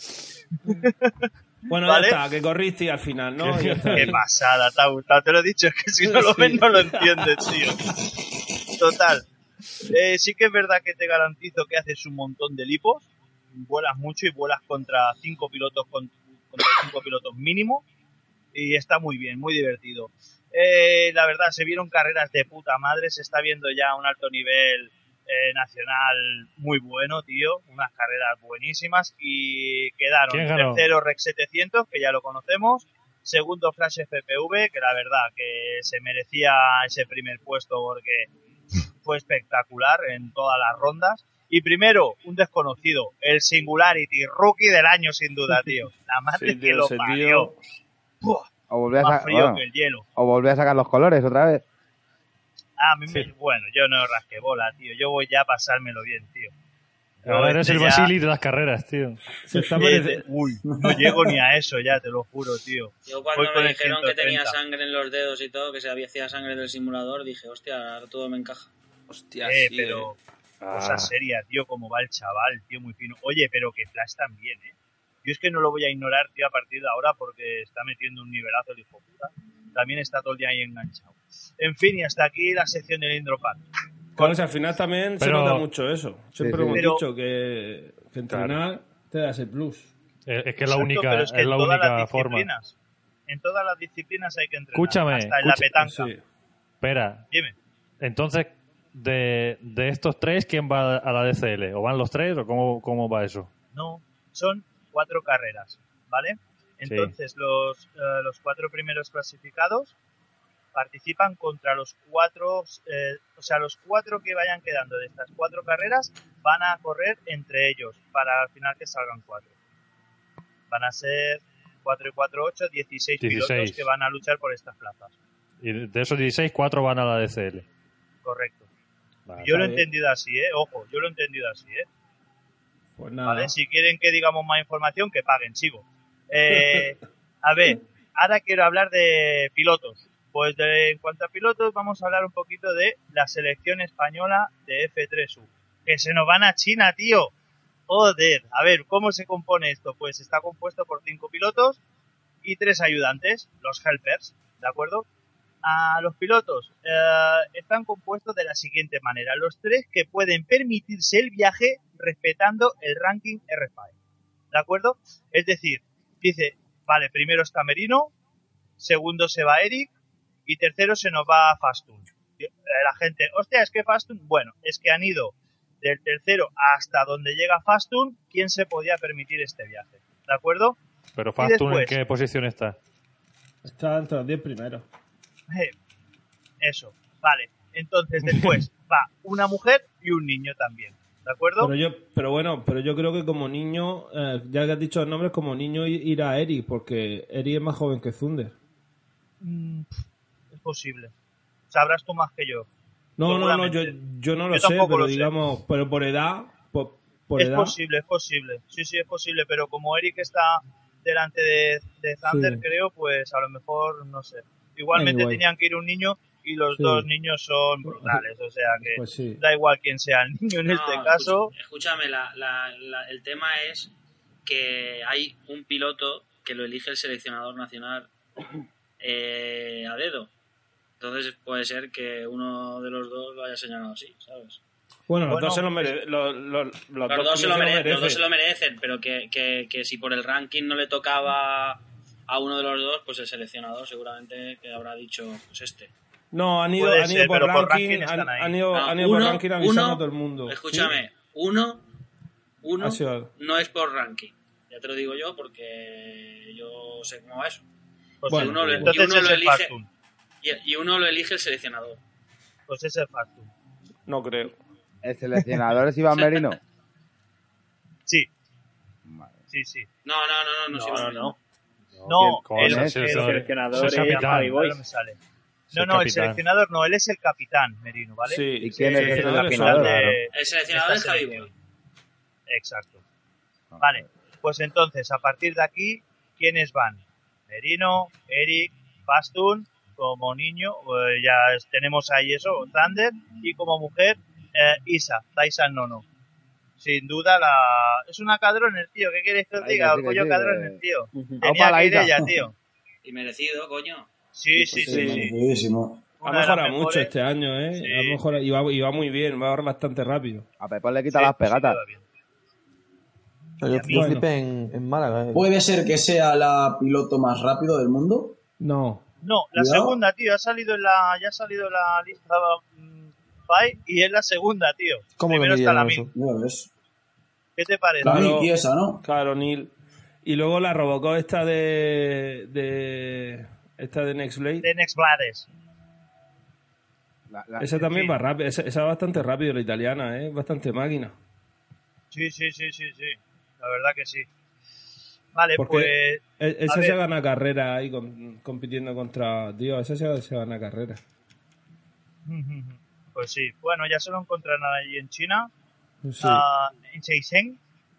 Bueno, ¿Vale? ya está, que corriste al final, ¿no? Ya está. Qué pasada, te ha gustado. Te lo he dicho, es que si no lo ves no lo entiendes, tío. Total. Sí que es verdad que te garantizo que haces un montón de lipos. Vuelas mucho y vuelas contra 5 pilotos, contra 5 pilotos mínimo. Y está muy bien, muy divertido. La verdad, se vieron carreras de puta madre. Se está viendo ya un alto nivel nacional muy bueno, tío, unas carreras buenísimas y quedaron ¿Quién ganó? tercero Rex 700, que ya lo conocemos, segundo Flash FPV, que la verdad que se merecía ese primer puesto porque fue espectacular en todas las rondas, y primero un desconocido, el Singularity, rookie del año sin duda, tío, la madre Sí, que tío, lo ese parió. tío. O volví a Más frío bueno, que el hielo. o volví a sacar los colores otra vez. A mí bueno, yo no rasqué bola, tío. Yo voy ya a pasármelo bien, tío. Ahora eres el ya- Basili de las carreras, tío. Se está Uy, no llego ni a eso ya, te lo juro, tío. Yo cuando Voy con me el dijeron que tenía 130. sangre en los dedos y todo, que se había hacía sangre del simulador, dije, hostia, ahora todo me encaja. Hostia, sí, Pero cosa seria, tío, como va el chaval, tío, muy fino. Oye, pero que Flash también, ¿eh? Yo es que no lo voy a ignorar, tío, a partir de ahora porque está metiendo un nivelazo el hijo puta. También está todo el día ahí enganchado. En fin, y hasta aquí la sección del Indropack. Claro, o sea, al final también se Pero- nota mucho eso. Siempre Sí, sí. hemos Pero- dicho que entrenar te da ese plus. Es que es la Exacto, única, pero es que es la en todas única las forma. disciplinas, en todas las disciplinas hay que entrenar. Escúchame, hasta en la petanca. Sí. Espera, Dime. entonces, de estos tres, ¿quién va a la DCL? ¿O van los tres o cómo va eso? No, son 4 carreras, ¿vale? Entonces los 4 primeros clasificados participan contra los 4, o sea, los 4 que vayan quedando de estas 4 carreras van a correr entre ellos para al final que salgan 4. Van a ser 4 y 4, 8, 16 pilotos 16. que van a luchar por estas plazas. Y de esos 16, 4 van a la DCL. Correcto. Vale. Yo lo he bien. entendido así, ojo, yo lo he entendido así, Pues nada. ¿vale? Si quieren que digamos más información, que paguen, sigo. A ver, ahora quiero hablar de pilotos. Pues en cuanto a pilotos, vamos a hablar un poquito de la selección española de F3U. Que se nos van a China, tío. Joder, a ver, ¿cómo se compone esto? Pues está compuesto por 5 pilotos y 3 ayudantes, los helpers, ¿de acuerdo? A los pilotos están compuestos de la siguiente manera. Los 3 que pueden permitirse el viaje respetando el ranking R5. ¿De acuerdo? Es decir, dice, vale, primero está Merino, segundo se va Eric y tercero se nos va Fastun. La gente, hostia, es que Fastun, bueno, es que han ido del tercero hasta donde llega Fastun, ¿quién se podía permitir este viaje? ¿De acuerdo? Pero Fastun, ¿en después- qué posición está? Está entre los 10 primeros. Eso, vale. Entonces después va una mujer y un niño también. ¿De acuerdo? Pero yo creo que como niño, ya que has dicho los nombres, como niño ir a Eric, porque Eric es más joven que Thunder. Es posible. Sabrás tú más que yo. No, Seguramente. yo no lo Yo sé, tampoco pero lo sé. digamos, pero por edad, por Es edad, posible, es posible. Sí, sí, es posible. Pero como Eric está delante de Thunder, Sí. creo, pues a lo mejor, no sé. Igualmente Anyway. tenían que ir un niño y los Sí. 2 niños son brutales. O sea que pues sí. da igual quién sea el niño en este caso. Escúchame, el tema es que hay un piloto que lo elige el seleccionador nacional a dedo. Entonces puede ser que uno de los dos lo haya señalado así, ¿sabes? Bueno, los Bueno, dos se lo merecen. Los Los dos se lo merecen. los dos se lo merecen, pero que si por el ranking no le tocaba a uno de los dos, pues el seleccionador seguramente que habrá dicho, pues este. No, han Puede ido ser, por pero por ranking, ranking están ahí. han ido No, por ranking avisando a todo el mundo. Escúchame, uno Ha sido- no es por ranking. Ya te lo digo yo porque yo sé cómo va eso. Pues Bueno, uno lo- entonces uno es lo el elige. Fastun. Y uno lo elige el seleccionador. Pues es el Fastun. No creo. ¿El seleccionador es Iván Merino? Sí, Vale. sí, sí. No, sí, No. No, ¿Quién el coño es el seleccionador es es capitán. Javi Boy. ahora me sale. Es No, el no, el capitán. seleccionador no, él es el capitán, Merino, ¿vale? Sí. ¿Y quién es el seleccionador seleccionador? De- El seleccionador esta es Javi selección. Boy. Exacto. Vale, pues entonces, a partir de aquí, ¿quiénes van? Merino, Eric, Fastun, como niño, ya tenemos ahí eso, Thunder, y como mujer, Isa, Tyson Nono. Sin duda, es una cadroner, tío, ¿qué queréis que os Ay, diga? que sí, Orgullo que sí, cadroner, que- tío. Vamos Tenía para la que ir Isa. ella, tío. Y merecido, coño. Sí, sí, sí, sí. Merecidísimo. Ha Una de las mejorado mucho mejores. este año, ¿eh? Sí. Ha mejorado, y va muy bien, va bastante rápido. A Pepón le quita Sí, las sí, pegatas. queda bien. Yo Bueno. flipé en Málaga. ¿Puede ser que sea la piloto más rápido del mundo? No. No, la Cuidado. segunda, tío, ya ha salido en la lista Fi y es la segunda, tío. ¿Cómo Primero está la vendieron Mil. eso? Ya ves. ¿Qué te parece? La Claro. Mickey esa, ¿no? Claro, Neil. Y luego la Robocop esta de Next Blade. De Next Blades. Esa también va rápido. Esa va bastante rápido, la italiana, ¿eh? Bastante máquina. Sí. La verdad que sí. Vale, Porque pues... esa a se ver. gana carrera ahí compitiendo contra... Tío, esa se gana carrera. Pues sí. Bueno, ya se lo encontrarán allí en China. Sí. En Shenzhen.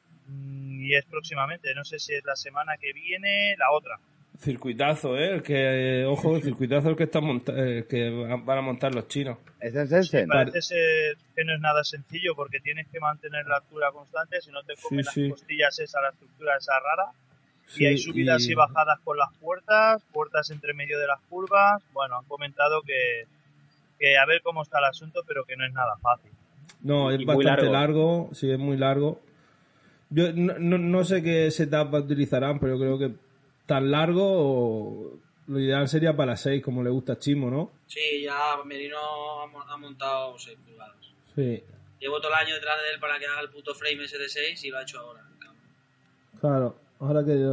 Y es próximamente. No sé si es la semana que viene, la otra. Circuitazo, ¿eh? Ojo, el circuitazo el que van a montar los chinos. ¿Es en Shenzhen? Parece ser que no es nada sencillo porque tienes que mantener la altura constante, si no te comen Sí. las costillas la estructura esa rara. Sí, Y hay subidas y bajadas con las puertas entre medio de las curvas. Bueno, han comentado que a ver cómo está el asunto, pero que no es nada fácil. No, es Y muy bastante largo. largo, sí, es muy largo. Yo no sé qué setup utilizarán, pero yo creo que tan largo lo ideal sería para 6, como le gusta a Chimo, ¿no? Sí, ya Merino ha montado 6 pulgadas. Sí, Llevo todo el año detrás de él para que haga el puto frame ese de 6 y lo ha hecho ahora. claro, ahora que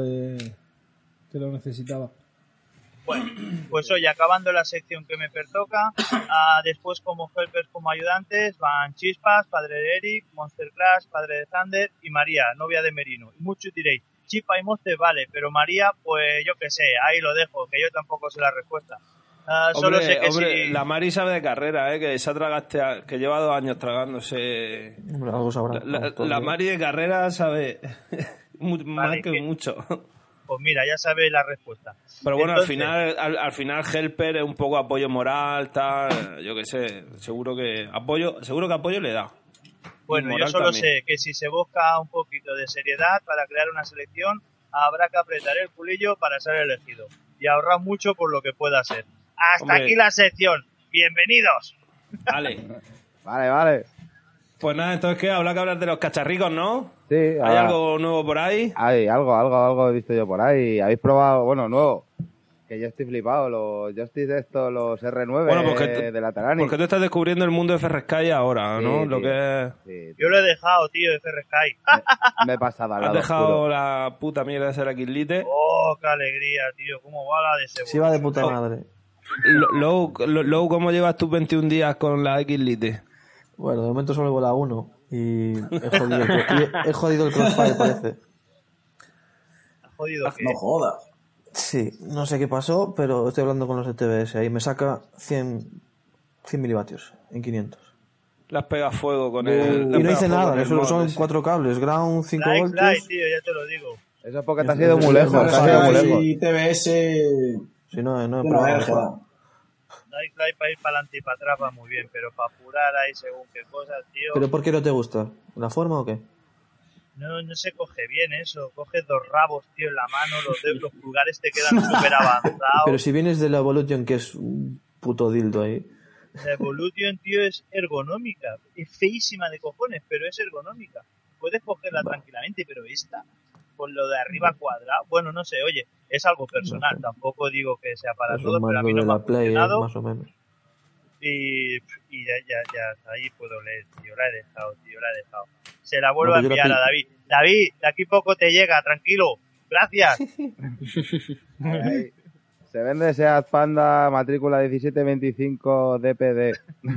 lo necesitaba. Bueno, pues hoy acabando la sección que me pertoca, después como helpers, como ayudantes, van Chispas, padre de Eric, Monster Crash, padre de Thunder y María, novia de Merino. Y muchos diréis, Chispa y Monster vale, pero María, pues yo qué sé, ahí lo dejo, que yo tampoco sé la respuesta. Solo sé que sí. La Mari sabe de carrera, que se ha que lleva 2 años tragándose. Hombre, algo sabrá. La Mari de carrera sabe más que mucho. Pues mira, ya sabe la respuesta. Pero bueno, Entonces, al final Helper es un poco apoyo moral, tal, yo qué sé, seguro que apoyo le da. Bueno, Y yo moral solo también. sé que si se busca un poquito de seriedad para crear una selección, habrá que apretar el culillo para ser elegido y ahorrar mucho por lo que pueda ser. Hasta Hombre. aquí la sección. ¡Bienvenidos! Vale. Vale. Pues nada, entonces ¿qué? Habrá que hablar de los cacharricos, ¿no? Sí. ¿Hay algo nuevo por ahí? Hay algo he visto yo por ahí. ¿Habéis probado, nuevo? Que yo estoy flipado, los Justice estos, los R9 Bueno, porque de la Tarani. Porque tú estás descubriendo el mundo de FR-Sky ahora, Sí, ¿no? tío. Lo que es... Sí, Yo lo he dejado, tío, de Sky. me he pasado al Has lado dejado oscuro. la puta mierda de ser Aquilite. ¡Oh, qué alegría, tío! ¿Cómo va la de ese Sí, va de puta madre. Luego, ¿cómo llevas tus 21 días con la Xlite? Bueno, de momento solo he volado uno. Y he jodido el Crossfire, parece. ¿Has jodido qué? No jodas. Sí, no sé qué pasó, pero estoy hablando con los ETBS. Ahí me saca 100 milivatios en 500. Las pegas fuego con Y el... no hice nada, solo son 4 cables. Ground, 5 Fly, voltios. tío, ya te lo digo. Eso es porque te has ido muy lejos, te has ido muy lejos. Y TBS... Sí, no he de una probado. verga. Fly para ir para adelante y para atrás va muy bien, pero para apurar ahí según qué cosas, tío... ¿Pero por qué no te gusta? ¿La forma o qué? No se coge bien eso. Coges 2 rabos, tío, en la mano, los pulgares te quedan súper avanzados. Pero si vienes de la Evolution, que es un puto dildo ahí. La Evolution, tío, es ergonómica. Es feísima de cojones, pero es ergonómica. Puedes cogerla tranquilamente, pero esta, con lo de arriba cuadrado, bueno, no sé, oye, es algo personal. Tampoco digo que sea para Es todos, un pero a mando mí no de me ha la Play, funcionado. más o menos. Y ya, ahí puedo leer, tío, la he dejado. Se la vuelvo No, a pues yo la enviar a David. David, de aquí poco te llega, tranquilo. Gracias. Ahí. Se vende Seat Panda, matrícula 1725 DPD.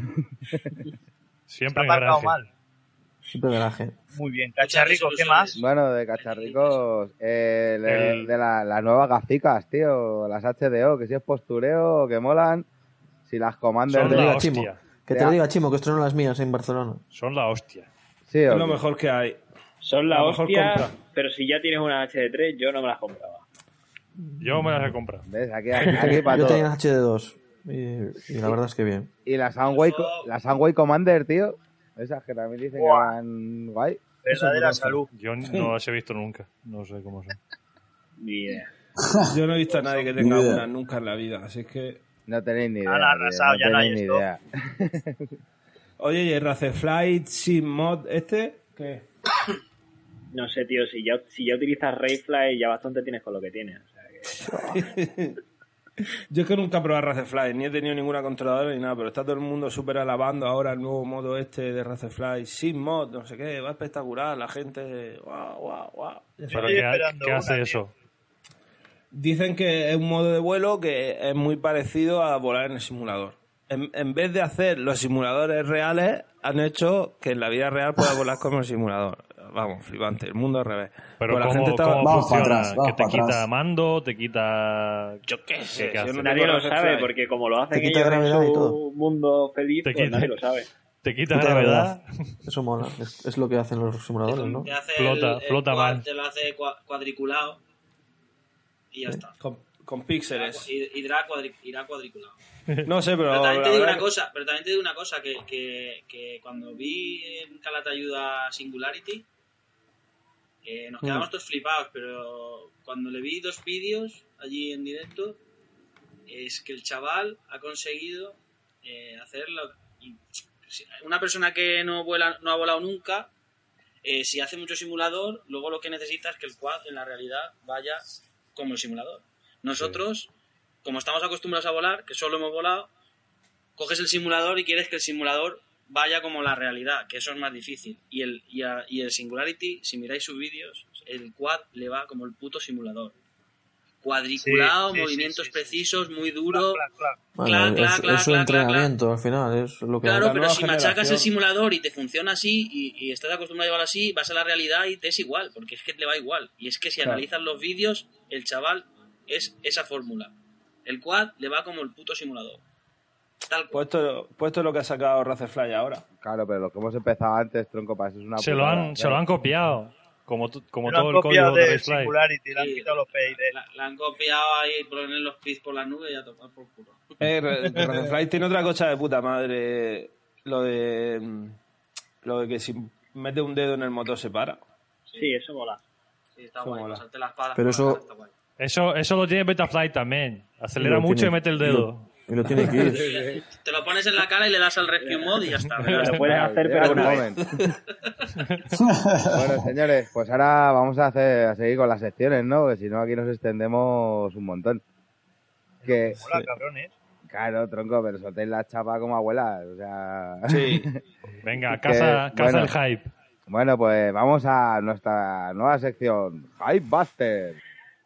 Está Siempre en marcado garaje. mal. Siempre garaje. Muy bien, cacharrico, ¿qué más? Bueno, de cacharricos, de las nuevas gaficas, tío, las HDO, que si es postureo, que molan, si las Commander Son Que te la diga hostia. Chimo. Que te lo diga Chimo, que estrenó las mías en Barcelona. Son la hostia. Sí, Es o- lo mejor que hay. Son la A lo mejor hostia, compra. pero si ya tienes una HD3, yo no me las compraba. Yo me las he comprado. ¿Ves? Aquí para Yo todo. tenía HD2 y la verdad es que bien. Y las Sunway Commander, tío, esas que también dicen Buah. que van guay. Verdadera salud. Yo no las he visto nunca. No sé cómo son. Ni idea. Yo no he visto a nadie que tenga Ni idea. una nunca en la vida, así que... No tenéis ni idea. Han arrasado, tío, ya no hay tenéis ni esto. idea. Oye, ¿y el Raceflight Sim Mod este? ¿Qué? No sé, tío, si ya utilizas Rayfly, ya bastante tienes con lo que tienes. O sea que... Yo es que nunca he probado Razerfly, ni he tenido ninguna controladora ni nada, pero está todo el mundo súper alabando ahora el nuevo modo este de Razerfly, sin mod, no sé qué, va espectacular, la gente, guau. ¿Pero qué hace eso? Dicen que es un modo de vuelo que es muy parecido a volar en el simulador. En vez de hacer los simuladores reales, han hecho que en la vida real puedas volar como el simulador. Vamos, flipante, el mundo al revés. Pero pues ¿cómo funciona? ¿Que te quita mando? ¿Te quita...? Yo qué sé. Nadie lo sabe, porque como lo hacen ellos en su mundo feliz, pues nadie lo sabe. ¿Te quita gravedad? Eso mola. Es lo que hacen los simuladores, ¿no? Te hace flota mal. Te lo hace cuadriculado y ya está. Con píxeles. Irá cuadriculado. No sé, pero también te digo una cosa, que cuando vi en Calatayuda Singularity, nos quedamos todos flipados, pero cuando le vi 2 vídeos allí en directo, es que el chaval ha conseguido hacerlo. Una persona que no ha volado nunca, si hace mucho simulador, luego lo que necesita es que el quad en la realidad vaya como el simulador. Nosotros, como estamos acostumbrados a volar, que solo hemos volado, coges el simulador y quieres que el simulador vaya como la realidad, que eso es más difícil. Y el Singularity, si miráis sus vídeos, el quad le va como el puto simulador. Cuadriculado, movimientos precisos, muy duro. Es un entrenamiento al final, es lo que... Claro, pero si machacas el simulador y te funciona así y estás acostumbrado a llevarlo así, vas a la realidad y te es igual, porque es que te va igual. Y es que si analizas los vídeos, el chaval es esa fórmula. El quad le va como el puto simulador. Tal cual. Puesto lo que ha sacado Razerfly ahora. Claro, pero lo que hemos empezado antes, tronco, para eso es una se lo han copiado. Como todo el código de Singularity, le han quitado los PID. La han copiado ahí, poner los PID por las nubes y a tomar por culo. Razerfly tiene otra cosa de puta madre. Lo de que si mete un dedo en el motor se para. Sí, eso mola. Sí, está guay. Pasarte las palas. Pero eso lo tiene Betaflight también. Acelera mucho y mete el dedo. Y lo tiene que ir. Te lo pones en la cara y le das al Rescue Mode y ya está. Lo puedes hacer, pero una vez. Bueno, señores, pues ahora vamos a seguir con las secciones, ¿no? Que si no, aquí nos extendemos un montón. Hola, cabrones. Claro, tronco, pero soltéis la chapa como abuelas, o sea... Sí. Venga, casa el hype. Bueno, pues vamos a nuestra nueva sección, Hype Buster.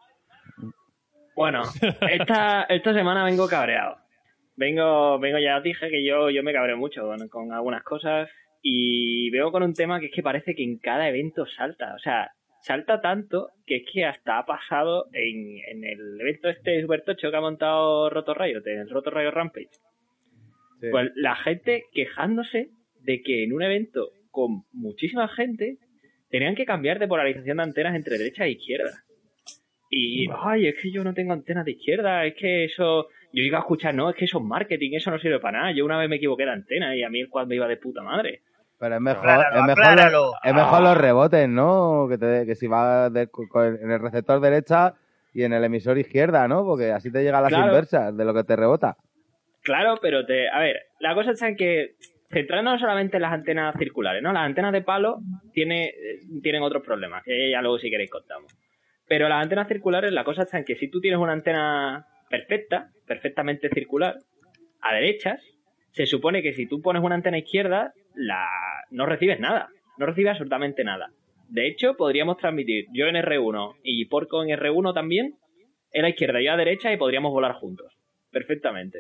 Bueno, esta semana vengo cabreado. Vengo, ya os dije que yo me cabreo mucho con algunas cosas y veo con un tema que es que parece que en cada evento salta. O sea, salta tanto que es que hasta ha pasado en el evento este super tocho que ha montado Roto Riot, el Roto Riot Rampage. Sí. Pues la gente quejándose de que en un evento con muchísima gente tenían que cambiar de polarización de antenas entre derecha e izquierda. Y, es que yo no tengo antenas de izquierda, es que eso... Yo iba a escuchar, no, es que eso es marketing, eso no sirve para nada. Yo una vez me equivoqué de antena y a mí el quad me iba de puta madre. Pero es mejor los rebotes, ¿no? Que si va en el receptor derecha y en el emisor izquierda, ¿no? Porque así te llegan las inversas de lo que te rebota. Claro, pero a ver, la cosa está en que, centrándonos solamente en las antenas circulares, ¿no? Las antenas de palo tienen otros problemas, que ya luego si queréis contamos. Pero las antenas circulares, la cosa está en que si tú tienes una antena perfectamente circular, a derechas, se supone que si tú pones una antena izquierda, no recibes nada, no recibes absolutamente nada. De hecho, podríamos transmitir yo en R1 y Porco en R1 también, en la izquierda y a la derecha, y podríamos volar juntos, perfectamente.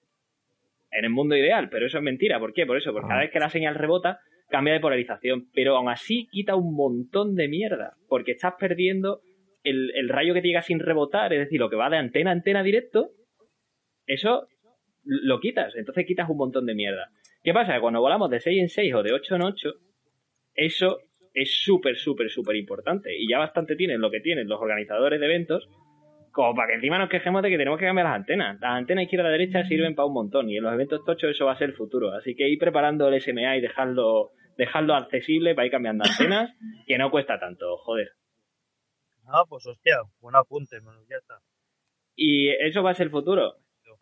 En el mundo ideal, pero eso es mentira. ¿Por qué? Por eso, porque cada vez que la señal rebota, cambia de polarización, pero aún así quita un montón de mierda, porque estás perdiendo el rayo que te llega sin rebotar, es decir, lo que va de antena a antena directo, eso lo quitas, entonces quitas un montón de mierda. ¿Qué pasa? Que cuando volamos de 6 en 6 o de 8 en 8, eso es súper importante, y ya bastante tienen lo que tienen los organizadores de eventos, como para que encima nos quejemos de que tenemos que cambiar las antenas. Las antenas izquierda y derecha sirven para un montón, y en los eventos tochos eso va a ser el futuro, así que ir preparando el SMA y dejarlo accesible para ir cambiando antenas, que no cuesta tanto, joder. Ah, pues hostia, buen apunte, ya está. Y eso va a ser el futuro.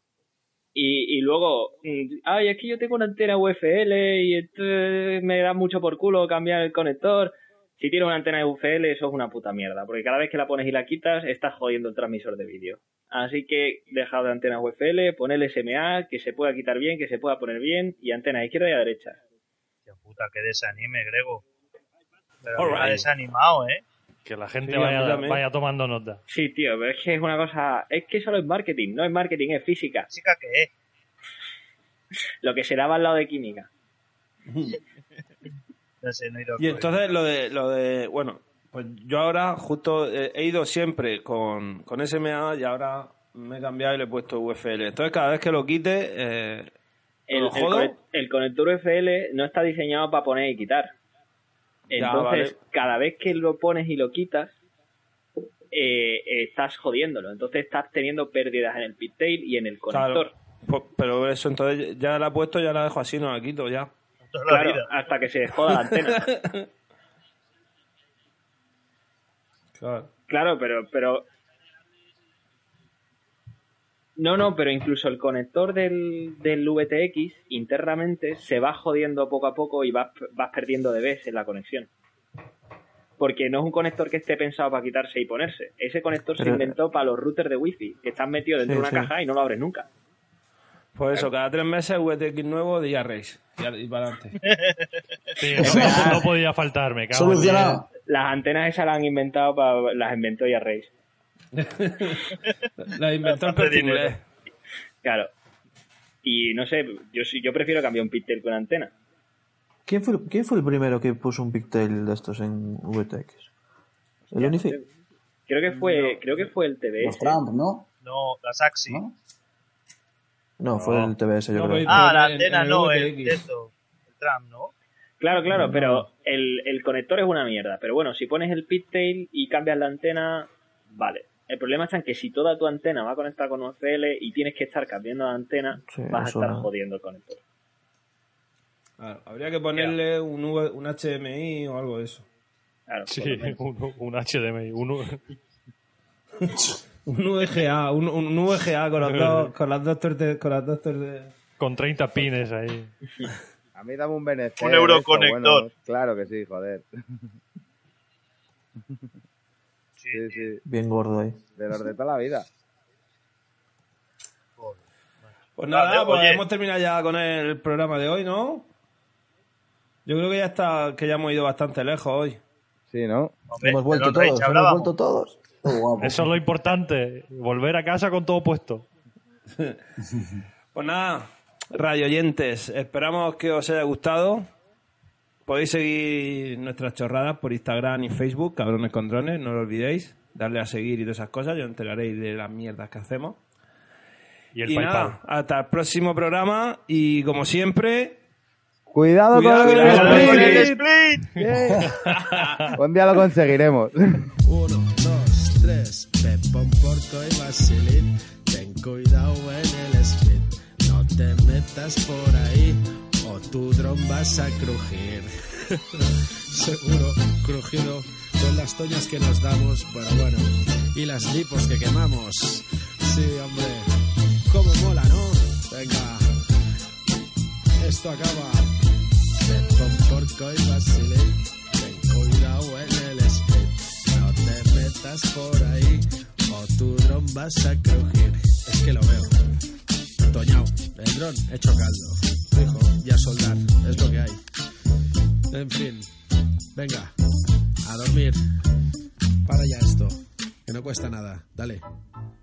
Y luego, es que yo tengo una antena UFL y entonces me da mucho por culo cambiar el conector. Si tienes una antena UFL, eso es una puta mierda, porque cada vez que la pones y la quitas, estás jodiendo el transmisor de vídeo. Así que dejad de antenas UFL, poned el SMA, que se pueda quitar bien, que se pueda poner bien, y antenas a izquierda y a derecha. Qué puta, que desanime, Grego. Pero me ha desanimado, ¿eh? Que la gente vaya tomando nota. Sí, tío, pero es que es una cosa... Es que solo es marketing, no es marketing, es física. ¿Física qué es? Lo que se daba al lado de química. No sé, no he ido. Y entonces lo de bueno, pues yo ahora justo he ido siempre con SMA y ahora me he cambiado y le he puesto UFL. Entonces cada vez que lo quite, el conector UFL no está diseñado para poner y quitar. Entonces, cada vez que lo pones y lo quitas, estás jodiéndolo. Entonces estás teniendo pérdidas en el pittail y en el conector. Claro. Pero eso, entonces ya la he puesto, ya la dejo así, no la quito ya. Claro, hasta que se joda la antena. Claro, pero... No, pero incluso el conector del VTX internamente se va jodiendo poco a poco y vas perdiendo dBs en la conexión. Porque no es un conector que esté pensado para quitarse y ponerse. Ese conector se inventó para los routers de Wi-Fi, que están metidos dentro de una caja y no lo abres nunca. Pues eso, cada 3 meses VTX nuevo de Race y para adelante. Sí, no podía faltarme. Solucionado. Las antenas esas las han inventado las inventó Race. La inventó el particular. Claro. Y no sé, yo prefiero cambiar un pigtail con antena. ¿Quién fue el primero que puso un pigtail de estos en VTX? ¿El Unifi? Creo que fue el TBS. Los Trump, ¿no? No, la Saxi. No, fue el TBS, yo creo. La antena no, el Trump, ¿no? Claro, pero el conector es una mierda. Pero bueno, si pones el pigtail y cambias la antena, vale. El problema está en que si toda tu antena va a conectar con UFL y tienes que estar cambiando la antena, vas a estar jodiendo el conector. Claro, habría que ponerle un HDMI o algo de eso. Claro, sí, un HDMI. Un VGA, un VGA con las dos torres. Con 30 pines ahí. A mí dame un BNC. Un euroconector. Bueno, claro que sí, joder. Sí. Bien gordo ahí. De los de toda la vida. Pues nada, pues hemos terminado ya con el programa de hoy, ¿no? Yo creo que ya hemos ido bastante lejos hoy. Sí, ¿no? Hombre, hemos vuelto todos. Eso es lo importante, volver a casa con todo puesto. Pues nada, radio oyentes, esperamos que os haya gustado. Podéis seguir nuestras chorradas por Instagram y Facebook, Cabrones con Drones, no lo olvidéis. Darle a seguir y todas esas cosas, ya os enteraréis de las mierdas que hacemos. Y nada, hasta el próximo programa y como siempre... Cuidado con el split. Un día lo conseguiremos. 1, 2, 3, Pepón, Porco y Basilín. Ten cuidado en el split. No te metas por ahí o tu dron vas a crujir. Seguro, crujido con las toñas que nos damos, pero bueno, y las lipos que quemamos. Sí, hombre, cómo mola, ¿no? Venga, esto acaba. Pepón, Porco y Basilín. Ten cuidado en el split. No te metas por ahí o tu dron vas a crujir. Es que lo veo. Toñao, el dron hecho caldo. Fijo, y a soldar, es lo que hay. En fin, venga, a dormir. Para ya esto, que no cuesta nada. Dale.